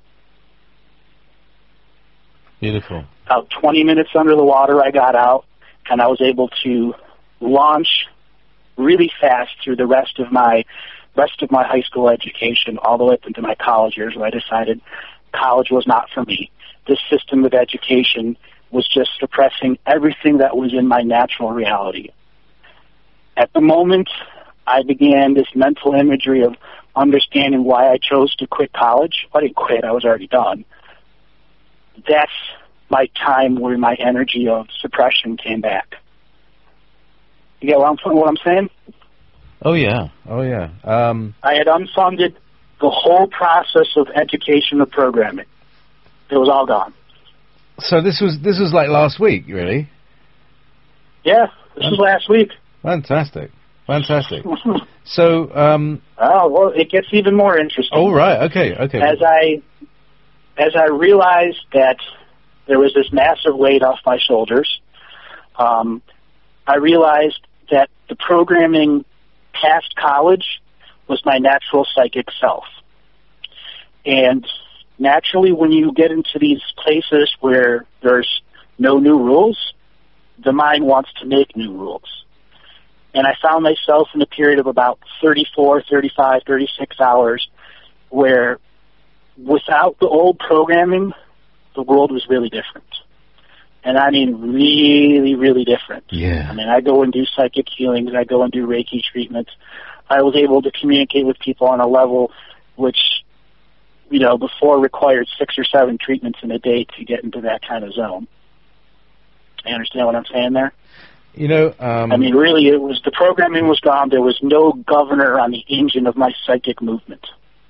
beautiful. About twenty minutes under the water, I got out, and I was able to launch really fast through the rest of my rest of my high school education, all the way up into my college years, where I decided college was not for me. This system of education was just suppressing everything that was in my natural reality. At the moment, I began this mental imagery of understanding why I chose to quit college. I didn't quit, I was already done. That's my time where my energy of suppression came back. You get what I'm, what I'm saying? Oh yeah, oh yeah. Um, I had unfunded the whole process of education of programming. It was all gone. so this was this was like last week, really. Yeah, this was last week. Fantastic, fantastic. So, um, Oh, well, it gets even more interesting. oh right, okay, okay. As I, as I realized that there was this massive weight off my shoulders, um, I realized that the programming past college was my natural psychic self. And naturally, when you get into these places where there's no new rules, the mind wants to make new rules. And I found myself in a period of about thirty-four, thirty-five, thirty-six hours where without the old programming, the world was really different. And I mean really, really different. Yeah. I mean, I go and do psychic healings, I go and do Reiki treatments. I was able to communicate with people on a level which, you know, before required six or seven treatments in a day to get into that kind of zone. You understand what I'm saying there? You know, um, I mean, really, it was the programming was gone. There was no governor on the engine of my psychic movement.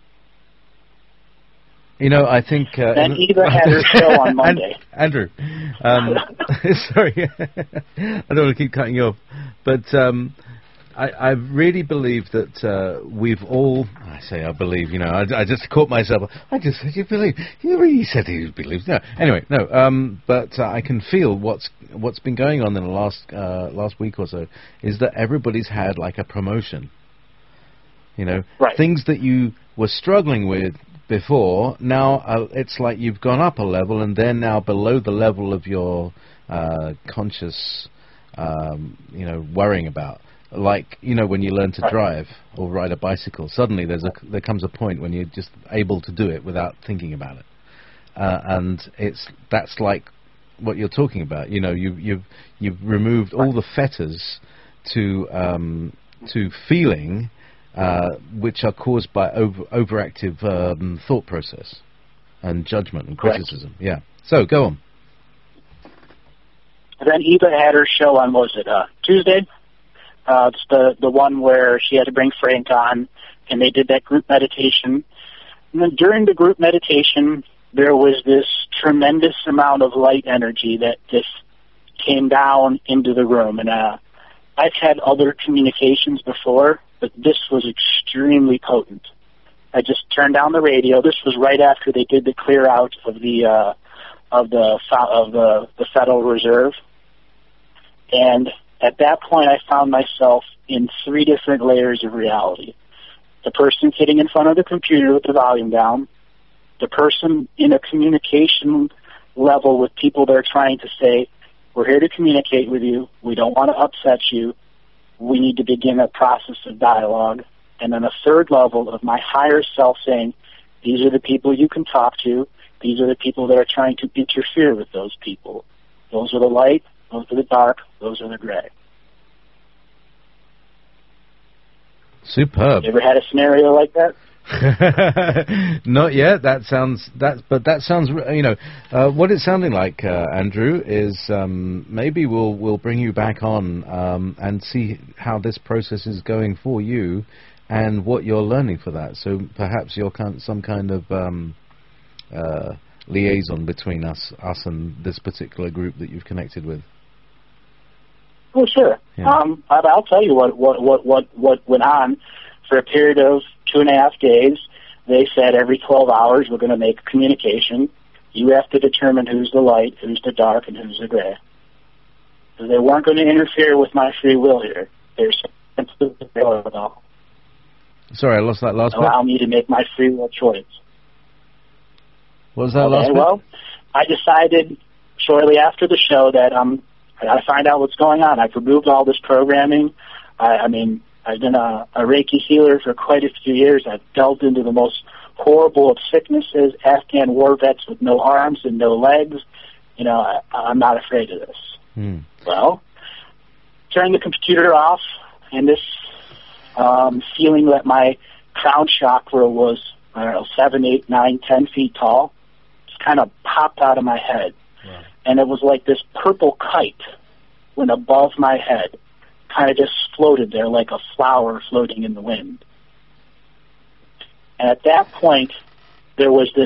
You know, I think... Uh, and Eva had her show on Monday. Andrew, um, sorry, I don't want to keep cutting you off, but um, I, I really believe that uh, we've all... I say I believe, you know, I, I just caught myself. I just said, you believe? You really said he believes. No, anyway, no, um, but uh, I can feel what's what's been going on in the last uh, last week or so is that everybody's had like a promotion. You know, right. Things that you were struggling with before, now uh, it's like you've gone up a level and they're now below the level of your uh, conscious, um, you know, worrying about. Like, you know, when you learn to right. drive or ride a bicycle, suddenly there's a, there comes a point when you're just able to do it without thinking about it. Uh, and it's that's like what you're talking about. You know, you, you've you've removed all the fetters to um, to feeling, uh, which are caused by over, overactive um, thought process and judgment and Correct. criticism. Yeah. So go on. Then Eva had her show on, what was it, uh, Tuesday? Uh, it's the, the one where she had to bring Frank on, and they did that group meditation. And then during the group meditation, there was this tremendous amount of light energy that just came down into the room. And uh, I've had other communications before, but this was extremely potent. I just turned down the radio. This was right after they did the clear out of the uh, of the of the, the Federal Reserve, and at that point, I found myself in three different layers of reality. The person sitting in front of the computer with the volume down, the person in a communication level with people that are trying to say, we're here to communicate with you, we don't want to upset you, we need to begin a process of dialogue. And then a third level of my higher self saying, these are the people you can talk to, these are the people that are trying to interfere with those people. Those are the light, those are the dark, those are the gray. Superb. You ever had a scenario like that? Not yet. That sounds that, but that sounds. You know, uh, what it's sounding like, uh, Andrew, is um, maybe we'll we'll bring you back on um, and see how this process is going for you, and what you're learning for that. So perhaps you're kind some kind of um, uh, liaison between us, us and this particular group that you've connected with. Oh, sure. Yeah. Um, I- I'll tell you what, what, what, what, what went on for a period of two and a half days. They said every twelve hours we're going to make a communication. You have to determine who's the light, who's the dark, and who's the gray. So they weren't going to interfere with my free will here. They're simply Sorry, I lost that last bit. allow me to make my free will choice. What was that Okay, last bit? well, I decided shortly after the show that um, I got to find out what's going on. I've removed all this programming. I, I mean, I've been a, a Reiki healer for quite a few years. I've delved into the most horrible of sicknesses, Afghan war vets with no arms and no legs. You know, I, I'm not afraid of this. Hmm. Well, turn the computer off, and this um, feeling that my crown chakra was, I don't know, seven, eight, nine, ten feet tall, just kind of popped out of my head. Right. And it was like this purple kite went above my head, kind of just floated there like a flower floating in the wind. And at that point, there was this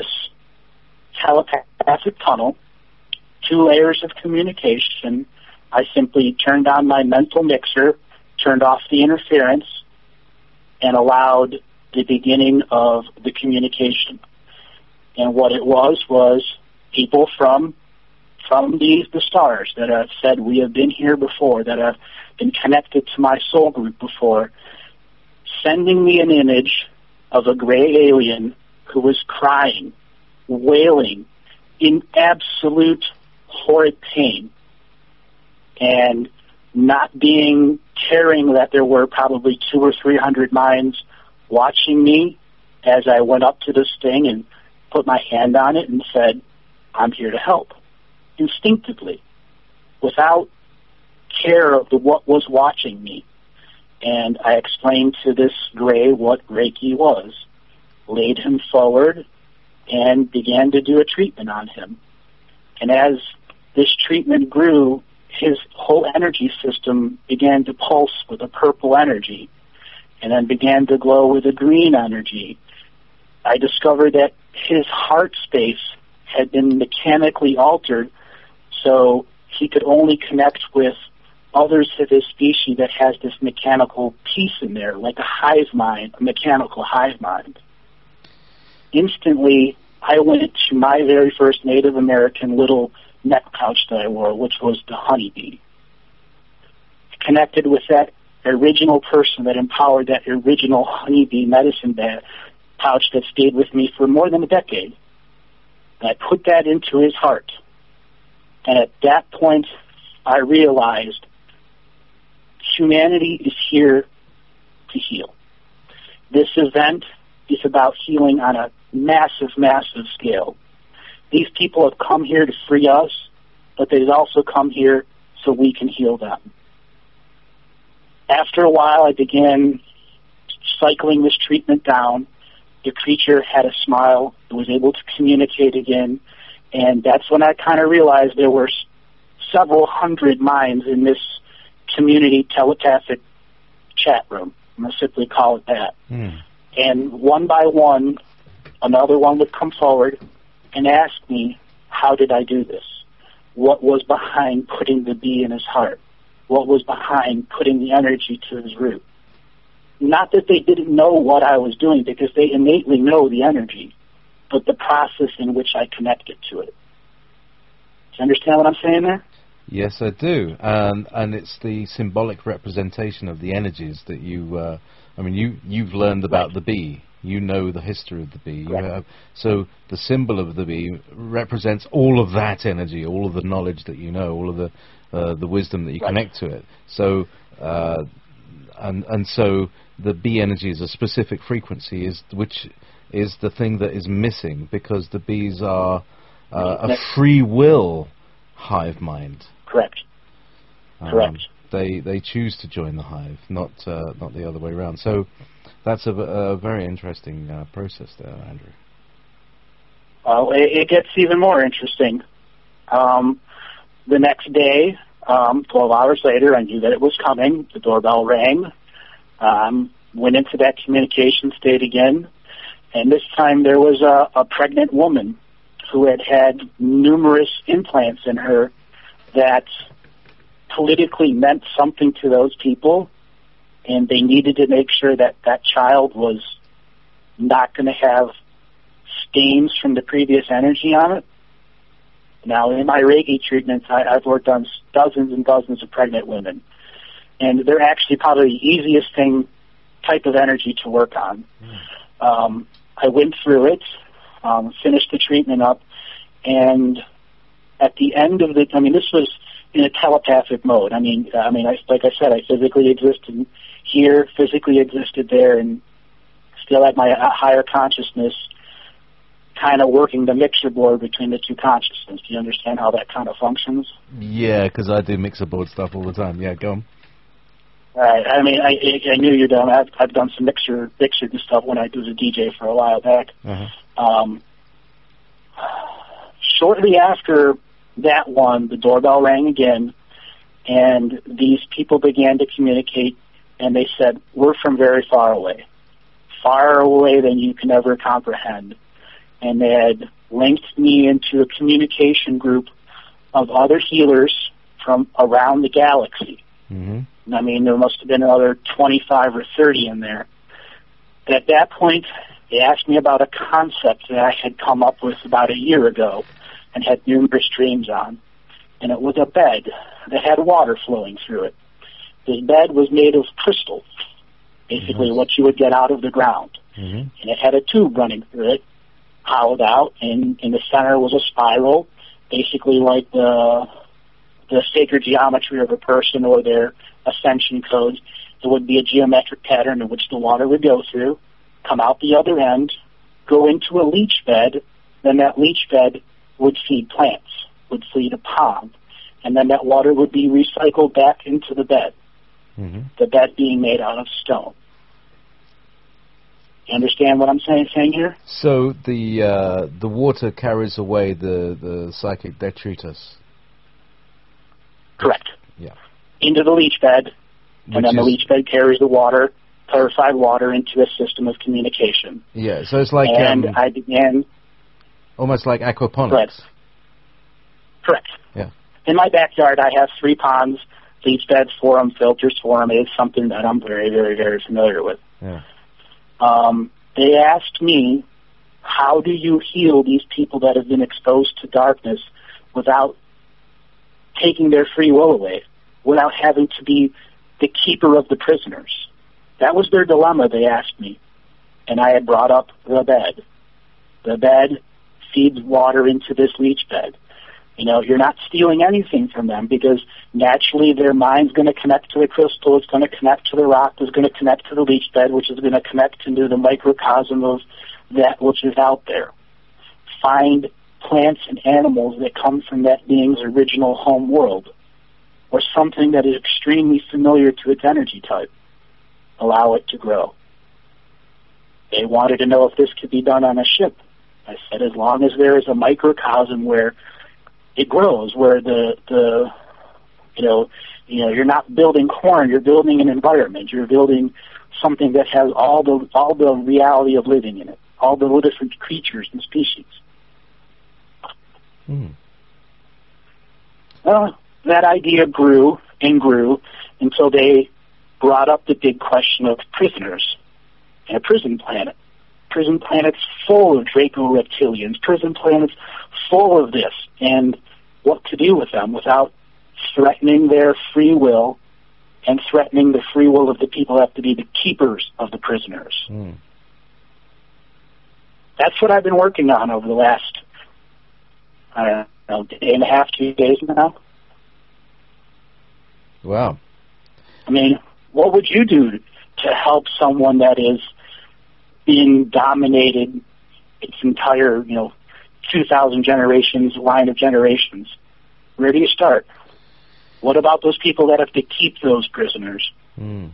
telepathic tunnel, two layers of communication. I simply turned on my mental mixer, turned off the interference, and allowed the beginning of the communication. And what it was was people from from these the stars that have said we have been here before, that have been connected to my soul group before, sending me an image of a gray alien who was crying, wailing, in absolute horrid pain, and not being caring that there were probably two or three hundred minds watching me as I went up to this thing and put my hand on it and said, I'm here to help, instinctively, without care of the, what was watching me. And I explained to this gray what Reiki was, laid him forward, and began to do a treatment on him. And as this treatment grew, his whole energy system began to pulse with a purple energy, and then began to glow with a green energy. I discovered that his heart space had been mechanically altered, so he could only connect with others of his species that has this mechanical piece in there, like a hive mind, a mechanical hive mind. Instantly, I went to my very first Native American little neck pouch that I wore, which was the honeybee. Connected with that original person that empowered that original honeybee medicine bag pouch that stayed with me for more than a decade. And I put that into his heart. And at that point, I realized humanity is here to heal. This event is about healing on a massive, massive scale. These people have come here to free us, but they've also come here so we can heal them. After a while, I began cycling this treatment down. The creature had a smile, it was able to communicate again, and that's when I kind of realized there were s- several hundred minds in this community telepathic chat room. I'm going to simply call it that. Mm. And one by one, another one would come forward and ask me, how did I do this? What was behind putting the bee in his heart? What was behind putting the energy to his root? Not that they didn't know what I was doing, because they innately know the energy, but the process in which I connected to it. Do you understand what I'm saying there? Yes, I do, and and it's the symbolic representation of the energies that you. Uh, I mean, you you've learned about Right. the bee, You know the history of the bee. You Right. have, so the symbol of the bee represents all of that energy, all of the knowledge that you know, all of the uh, the wisdom that you Right. connect to it. So, uh, and and so the bee energy is a specific frequency, is which is the thing that is missing, because the bees are uh, a Right. free will hive mind. Correct. Um, Correct. They they choose to join the hive, not uh, not the other way around. So that's a, a very interesting uh, process there, Andrew. Well, it, it gets even more interesting. Um, the next day, um, twelve hours later, I knew that it was coming. The doorbell rang. Um, went into that communication state again, and this time there was a, a pregnant woman who had had numerous implants in her that politically meant something to those people, and they needed to make sure that that child was not going to have stains from the previous energy on it. Now, in my Reiki treatments, I, I've worked on dozens and dozens of pregnant women, and they're actually probably the easiest thing, type of energy to work on. Mm. Um, I went through it, um, finished the treatment up, and at the end of the, I mean, this was in a telepathic mode. I mean, I mean, I, like I said, I physically existed here, physically existed there, and still had my uh, higher consciousness kind of working the mixer board between the two consciousnesses. Do you understand how that kind of functions? Yeah, because I do mixer board stuff all the time. Yeah, go on. All right. I mean, I, I knew you'd done. I've, I've done some mixer mixer stuff when I was a D J for a while back. Uh-huh. Um, shortly after that one, the doorbell rang again, and these people began to communicate, and they said, "We're from very far away, far away than you can ever comprehend." And they had linked me into a communication group of other healers from around the galaxy. Mm-hmm. I mean, there must have been another twenty-five or thirty in there. At that point, they asked me about a concept that I had come up with about a year ago and had numerous dreams on. And it was a bed that had water flowing through it. This bed was made of crystal, basically mm-hmm. what you would get out of the ground. Mm-hmm. And it had a tube running through it, hollowed out, and in the center was a spiral, basically like the the sacred geometry of a person or their ascension codes. There would be a geometric pattern in which the water would go through, come out the other end, go into a leach bed, then that leach bed would feed plants, would feed a pond, and then that water would be recycled back into the bed, mm-hmm. the bed being made out of stone. You understand what I'm saying, saying here? So the uh, the water carries away the, the psychic detritus. Correct. Yeah. Into the leach bed, and Which then the is- leach bed carries the water, purified water, into a system of communication. Yeah, so it's like and um, I began... almost like aquaponics. Correct. Correct. Yeah. In my backyard, I have three ponds, leach beds for them, filters for them. It's something that I'm very, very, very familiar with. Yeah. Um, they asked me, how do you heal these people that have been exposed to darkness without taking their free will away, without having to be the keeper of the prisoners? That was their dilemma, they asked me. And I had brought up the bed. The bed feeds water into this leach bed. You know, you're not stealing anything from them because naturally their mind's going to connect to the crystal, it's going to connect to the rock, it's going to connect to the leach bed, which is going to connect into the microcosm of that which is out there. Find plants and animals that come from that being's original home world, or something that is extremely familiar to its energy type. Allow it to grow. They wanted to know if this could be done on a ship. I said, as long as there is a microcosm where it grows, where the the you know you know you're not building corn, you're building an environment, you're building something that has all the all the reality of living in it, all the different creatures and species. Mm. Well, that idea grew and grew until they brought up the big question of prisoners and a prison planet. Prison planets full of Draco reptilians, prison planets full of this, and what to do with them without threatening their free will and threatening the free will of the people who have to be the keepers of the prisoners. Mm. that's what I've been working on over the last, I don't know, day and a half, two days now. Wow. I mean, what would you do to help someone that is being dominated its entire, you know, two thousand generations, line of generations? Where do you start? What about those people that have to keep those prisoners? Mm.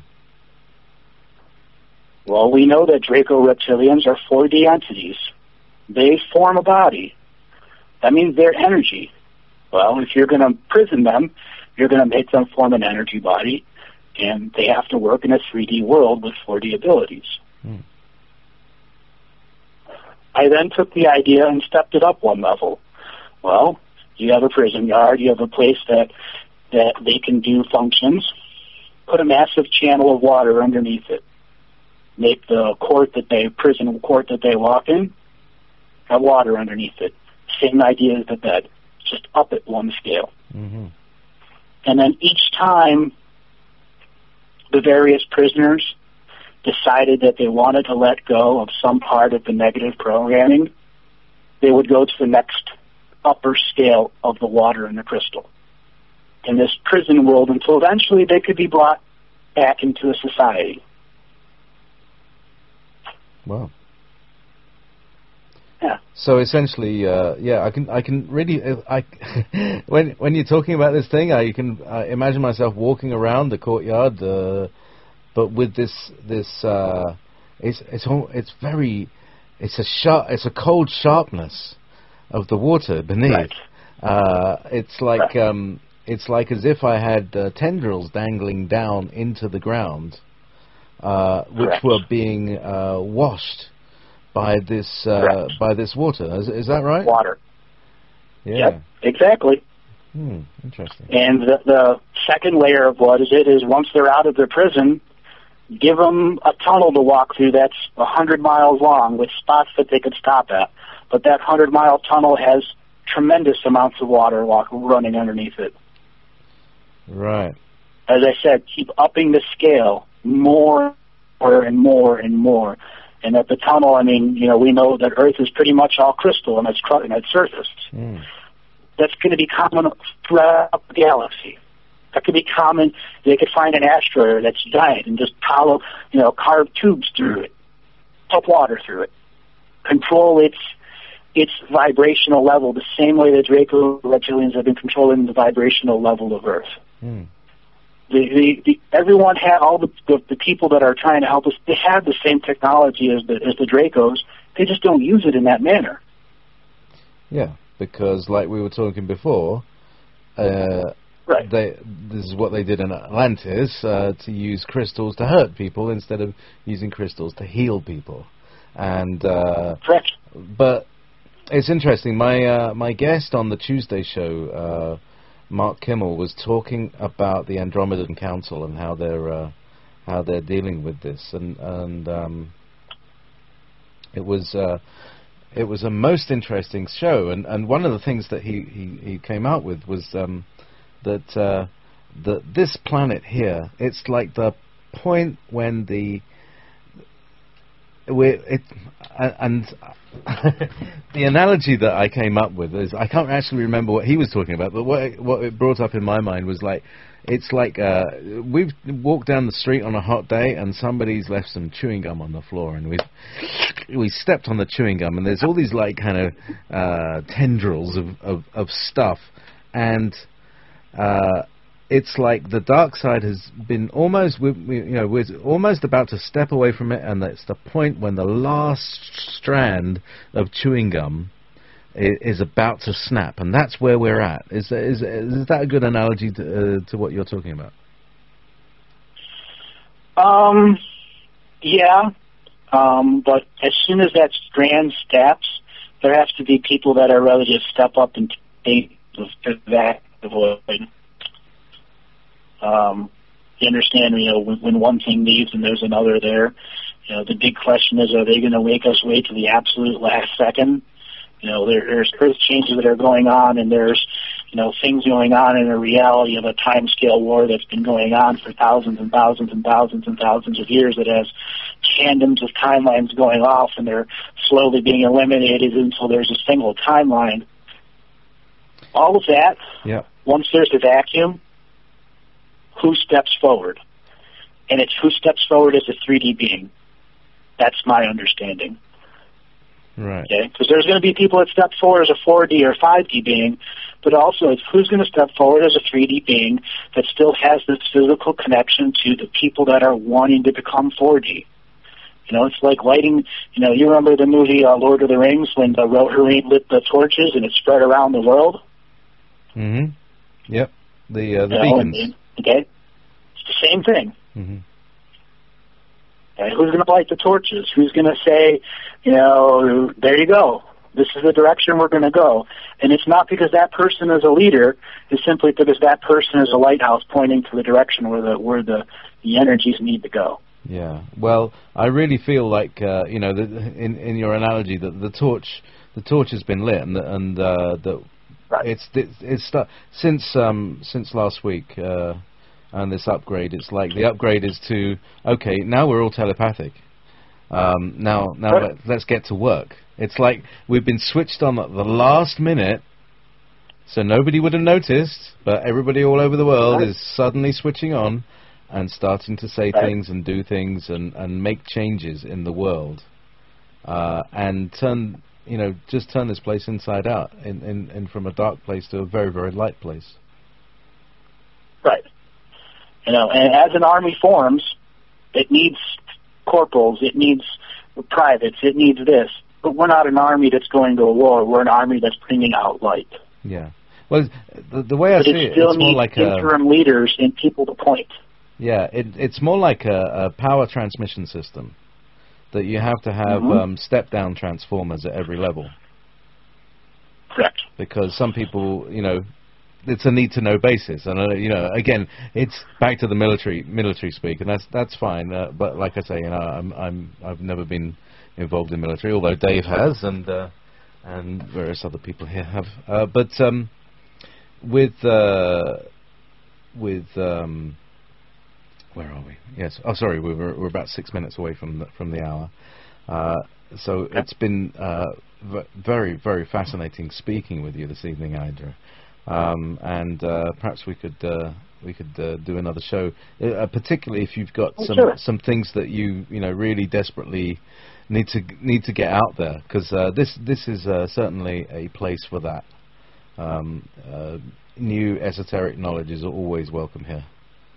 Well, we know that Draco reptilians are four D entities. They form a body. That means they're energy. Well, if you're going to prison them, you're going to make them form an energy body, and they have to work in a three D world with four D abilities. Mm. I then took the idea and stepped it up one level. Well, you have a prison yard, you have a place that, that they can do functions, put a massive channel of water underneath it. Make the court that they, prison court that they walk in, have water underneath it. Same idea as the bed, just up it one scale. Mm-hmm. And then each time the various prisoners decided that they wanted to let go of some part of the negative programming, they would go to the next upper scale of the water in the crystal in this prison world until eventually they could be brought back into a society. Wow. Yeah. So essentially, uh, yeah, I can, I can really, uh, I, when when you're talking about this thing, I can uh, imagine myself walking around the courtyard, uh, but with this, this, uh, it's, it's, all, it's very, it's a sharp, it's a cold sharpness of the water beneath. Right. Uh, it's like, Right. um, it's like as if I had uh, tendrils dangling down into the ground, uh, which Correct. were being uh, washed by this uh, Correct. by this water. Is, is that right? Water. Yeah. Yep, exactly. Hmm. Interesting. And the, the second layer of what is it is once they're out of their prison, give them a tunnel to walk through that's one hundred miles long with spots that they could stop at. But that one hundred mile tunnel has tremendous amounts of water walk, running underneath it. Right. As I said, keep upping the scale more and more and more. And at the tunnel, I mean, you know, we know that Earth is pretty much all crystal in its, in its surface. Mm. That's going to be common throughout the galaxy. That could be common. They could find an asteroid that's giant and just hollow, you know, carve tubes through it, pump water through it, control its its vibrational level the same way the Draco reptilians have been controlling the vibrational level of Earth. Mm. The, the, the, everyone had all the, the the people that are trying to help us. They have the same technology as the as the Dracos. They just don't use it in that manner. Yeah, because like we were talking before, uh, Right. they this is what they did in Atlantis, uh, to use crystals to hurt people instead of using crystals to heal people. And uh, Correct. but it's interesting. My uh, my guest on the Tuesday show, uh, Mark Kimmel, was talking about the Andromedan Council and how they're uh, how they're dealing with this, and and um, it was uh, it was a most interesting show. And, and one of the things that he, he, he came out with was um, that uh, that this planet here, it's like the point when the we it and the analogy that I came up with is, I can't actually remember what he was talking about, but what it, what it brought up in my mind was like, it's like uh, we've walked down the street on a hot day and somebody's left some chewing gum on the floor, and we we stepped on the chewing gum, and there's all these like kind of uh, tendrils of, of, of stuff, and uh, it's like the dark side has been almost, we, we, you know, we're almost about to step away from it, and it's the point when the last strand of chewing gum is, is about to snap, and that's where we're at. Is is is that a good analogy to, uh, to what you're talking about? Um, yeah, um, but as soon as that strand snaps, there has to be people that are ready to step up and take that avoid. Um, you understand, you know, when, when one thing leaves and there's another there, you know, the big question is, are they going to make us wait to the absolute last second? You know, there, there's earth changes that are going on, and there's, you know, things going on in a reality of a time-scale war that's been going on for thousands and thousands and thousands and thousands of years that has tandems of timelines going off, and they're slowly being eliminated until there's a single timeline. All of that, Yeah. once there's a vacuum, who steps forward? And it's who steps forward as a three D being. That's my understanding. Right. Okay, because there's going to be people that step forward as a four D or five D being, but also it's who's going to step forward as a three D being that still has this physical connection to the people that are wanting to become four D. You know, it's like lighting, you know, you remember the movie uh, Lord of the Rings when the Rohirrim lit the torches and it spread around the world? Mm-hmm. Yep. The, uh, the You know, beacons. and- okay? It's the same thing. Mm-hmm. Okay, who's going to light the torches? Who's going to say, you know, there you go. This is the direction we're going to go. And it's not because that person is a leader. It's simply because that person is a lighthouse pointing to the direction where the where the, the energies need to go. Yeah. Well, I really feel like uh, you know, the, in in your analogy, that the torch, the torch has been lit, and the, and uh, the Right. it's it's, it's sta- since um since last week. Uh, And this upgrade, it's like the upgrade is to, okay, now we're all telepathic. Um, now, now Right. let, let's get to work. It's like we've been switched on at the last minute, so nobody would have noticed, but everybody all over the world Right. is suddenly switching on and starting to say Right. things and do things and, and make changes in the world, uh, and turn, you know, just turn this place inside out, in, in, in from a dark place to a very, very light place. Right. You know, and as an army forms, it needs corporals, it needs privates, it needs this. But we're not an army that's going to a war. We're an army that's bringing out light. Yeah. Well, the, the way I But see it it, still it's more needs like a interim leaders and people to point. yeah. It, it's more like a, a power transmission system that you have to have Mhm. um, step-down transformers at every level, Correct. because some people, you know, it's a need-to-know basis, and uh, you know, again, it's back to the military military speak, and that's that's fine. Uh, but like I say, you know, I'm I'm I've never been involved in military, although Dave has, and uh, and various other people here have. Uh, but um, with uh, with um, where are we? Yes. Oh, sorry, we were we're about six minutes away from the, from the hour. Uh, so it's been uh, v- very very fascinating speaking with you this evening, Idra. Um, and uh, perhaps we could uh, we could uh, do another show, uh, particularly if you've got Oh, some sure. some things that you you know really desperately need to need to get out there, because uh, this this is uh, certainly a place for that. Um, uh, new esoteric knowledge is always welcome here.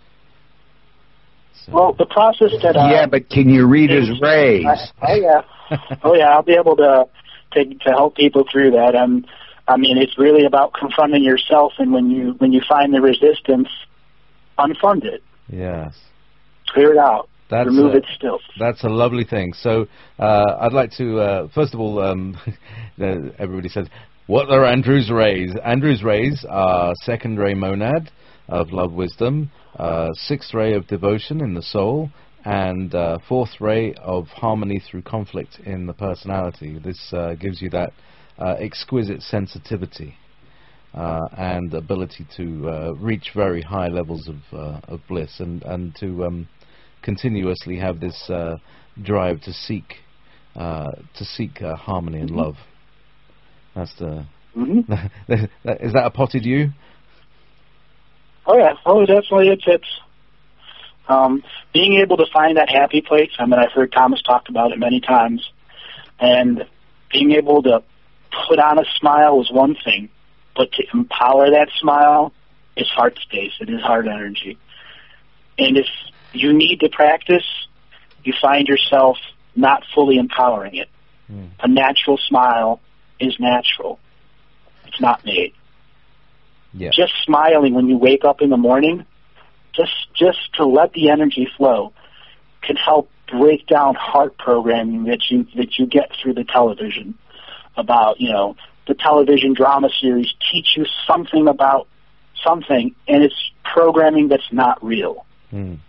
So. Well, the process that uh, Yeah, but can you read his rays? I, oh yeah, oh yeah, I'll be able to to, to help people through that. Um, I mean, it's really about confronting yourself, and when you when you find the resistance, unfund it, Yes. clear it out, That's remove a- its filth. That's a lovely thing. So uh, I'd like to, uh, first of all, um, everybody says, what are Andrew's rays? Andrew's rays are second ray monad of love wisdom, uh, sixth ray of devotion in the soul, and uh, fourth ray of harmony through conflict in the personality. This uh, gives you that uh, exquisite sensitivity uh, and ability to uh, reach very high levels of, uh, of bliss, and, and to um, continuously have this uh, drive to seek uh, to seek uh, harmony and love. That's the. Mm-hmm. Is that a potted you? Oh yeah, oh definitely it fits. Um, being able to find that happy place. I mean, I've heard Thomas talk about it many times, and being able to put on a smile is one thing, but to empower that smile is heart space. It is heart energy, and if you need to practice, you find yourself not fully empowering it. Mm. A natural smile is natural. It's not made. Yeah. Just smiling when you wake up in the morning, just just to let the energy flow, can help break down heart programming that you that you get through the television. About, you know, the television drama series teach you something about something, and it's programming that's not real. Mm.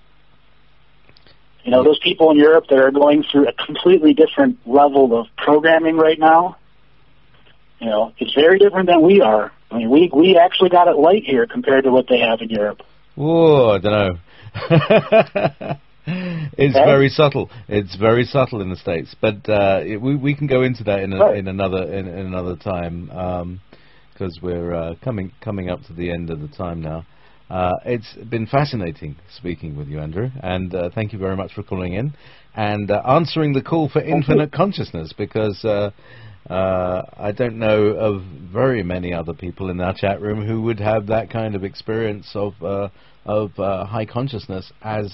You know, those people in Europe that are going through a completely different level of programming right now, you know, it's very different than we are. I mean, we we actually got it light here compared to what they have in Europe. Whoa, I don't know. It's Okay. very subtle. It's very subtle in the States, but uh, it, we we can go into that in a, Right. in another in, in another time because we're uh, coming coming up to the end of the time now. Uh, it's been fascinating speaking with you, Andrew, and uh, thank you very much for calling in and uh, answering the call for infinite consciousness, because uh, uh, I don't know of very many other people in our chat room who would have that kind of experience of uh, of uh, high consciousness as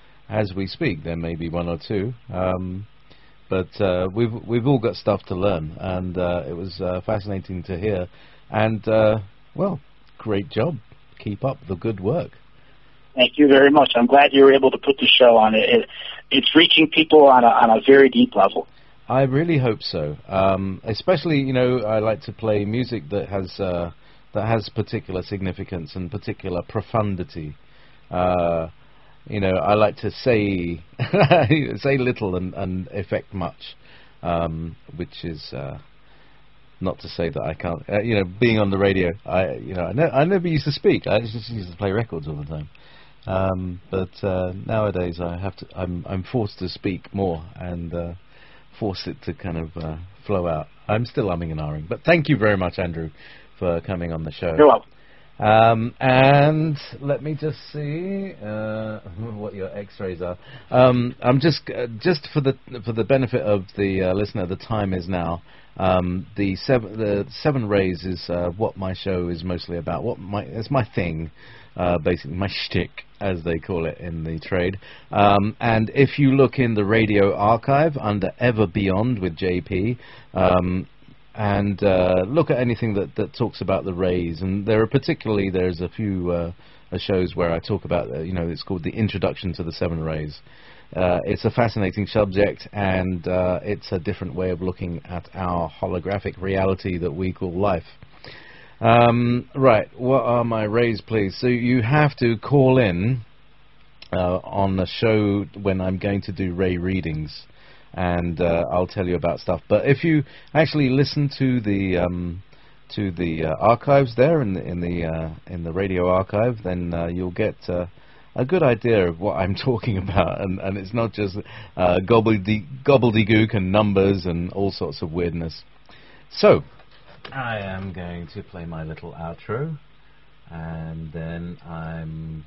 as we speak. There may be one or two, um, but uh, we've we've all got stuff to learn, and uh, it was uh, fascinating to hear. And uh, well, great job. Keep up the good work. Thank you very much. I'm glad you were able to put the show on. It, it it's reaching people on a on a very deep level. I really hope so. Um, especially, you know, I like to play music that has uh, that has particular significance and particular profundity. Uh, you know, I like to say say little and, and effect much, um, which is. Uh, Not to say that I can't, uh, you know, being on the radio, I, you know, I, ne- I never used to speak. I just used to play records all the time. Um, but uh, nowadays, I have to. I'm, I'm forced to speak more and uh, force it to kind of uh, flow out. I'm still umming and ahhing. But thank you very much, Andrew, for coming on the show. You're welcome. Um, and let me just see uh, what your X-rays are. Um, I'm just uh, just for the for the benefit of the uh, listener. The time is now. Um, the seven the seven rays is uh, what my show is mostly about. What my it's my thing, uh, basically my shtick, as they call it in the trade. Um, and if you look in the radio archive under Ever Beyond with J P. Um, and uh, look at anything that, that talks about the rays, and there are particularly there's a few uh, uh, shows where I talk about uh, you know it's called the Introduction to the Seven Rays. Uh, it's a fascinating subject, and uh, it's a different way of looking at our holographic reality that we call life. Um, right, what are my rays, please? So you have to call in uh, on the show when I'm going to do ray readings, and uh, I'll tell you about stuff. But if you actually listen to the um, to the uh, archives there in the in the uh, in the radio archive, then uh, you'll get uh, a good idea of what I'm talking about, and, and it's not just uh, gobbledy gobbledygook and numbers and all sorts of weirdness. So I am going to play my little outro, and then I'm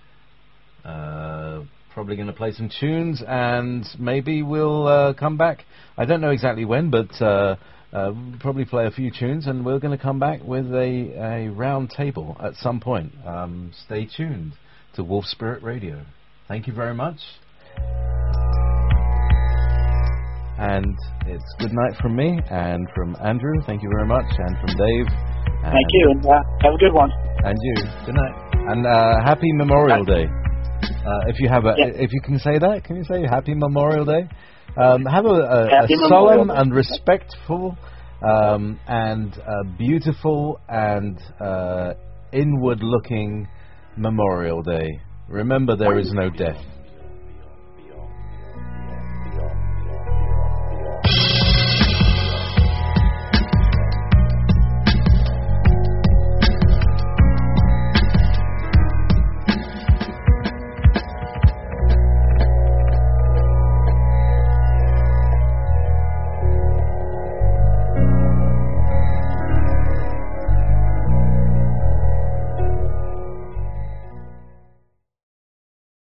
uh, probably going to play some tunes, and maybe we'll uh, come back. I don't know exactly when, but uh, uh, we'll probably play a few tunes, and we're going to come back with a, a round table at some point. Um, stay tuned to Wolf Spirit Radio. Thank you very much. And it's good night from me, and from Andrew, thank you very much, and from Dave. And Thank you, and uh, have a good one. And you, good night. And uh, happy Memorial Day. Uh, if you have a, Yeah. if you can say that, can you say Happy Memorial Day? Um, have a, a, a Happy Memorial solemn Day. and respectful, um, and uh, beautiful and uh, inward-looking Memorial Day. Remember, there is no death.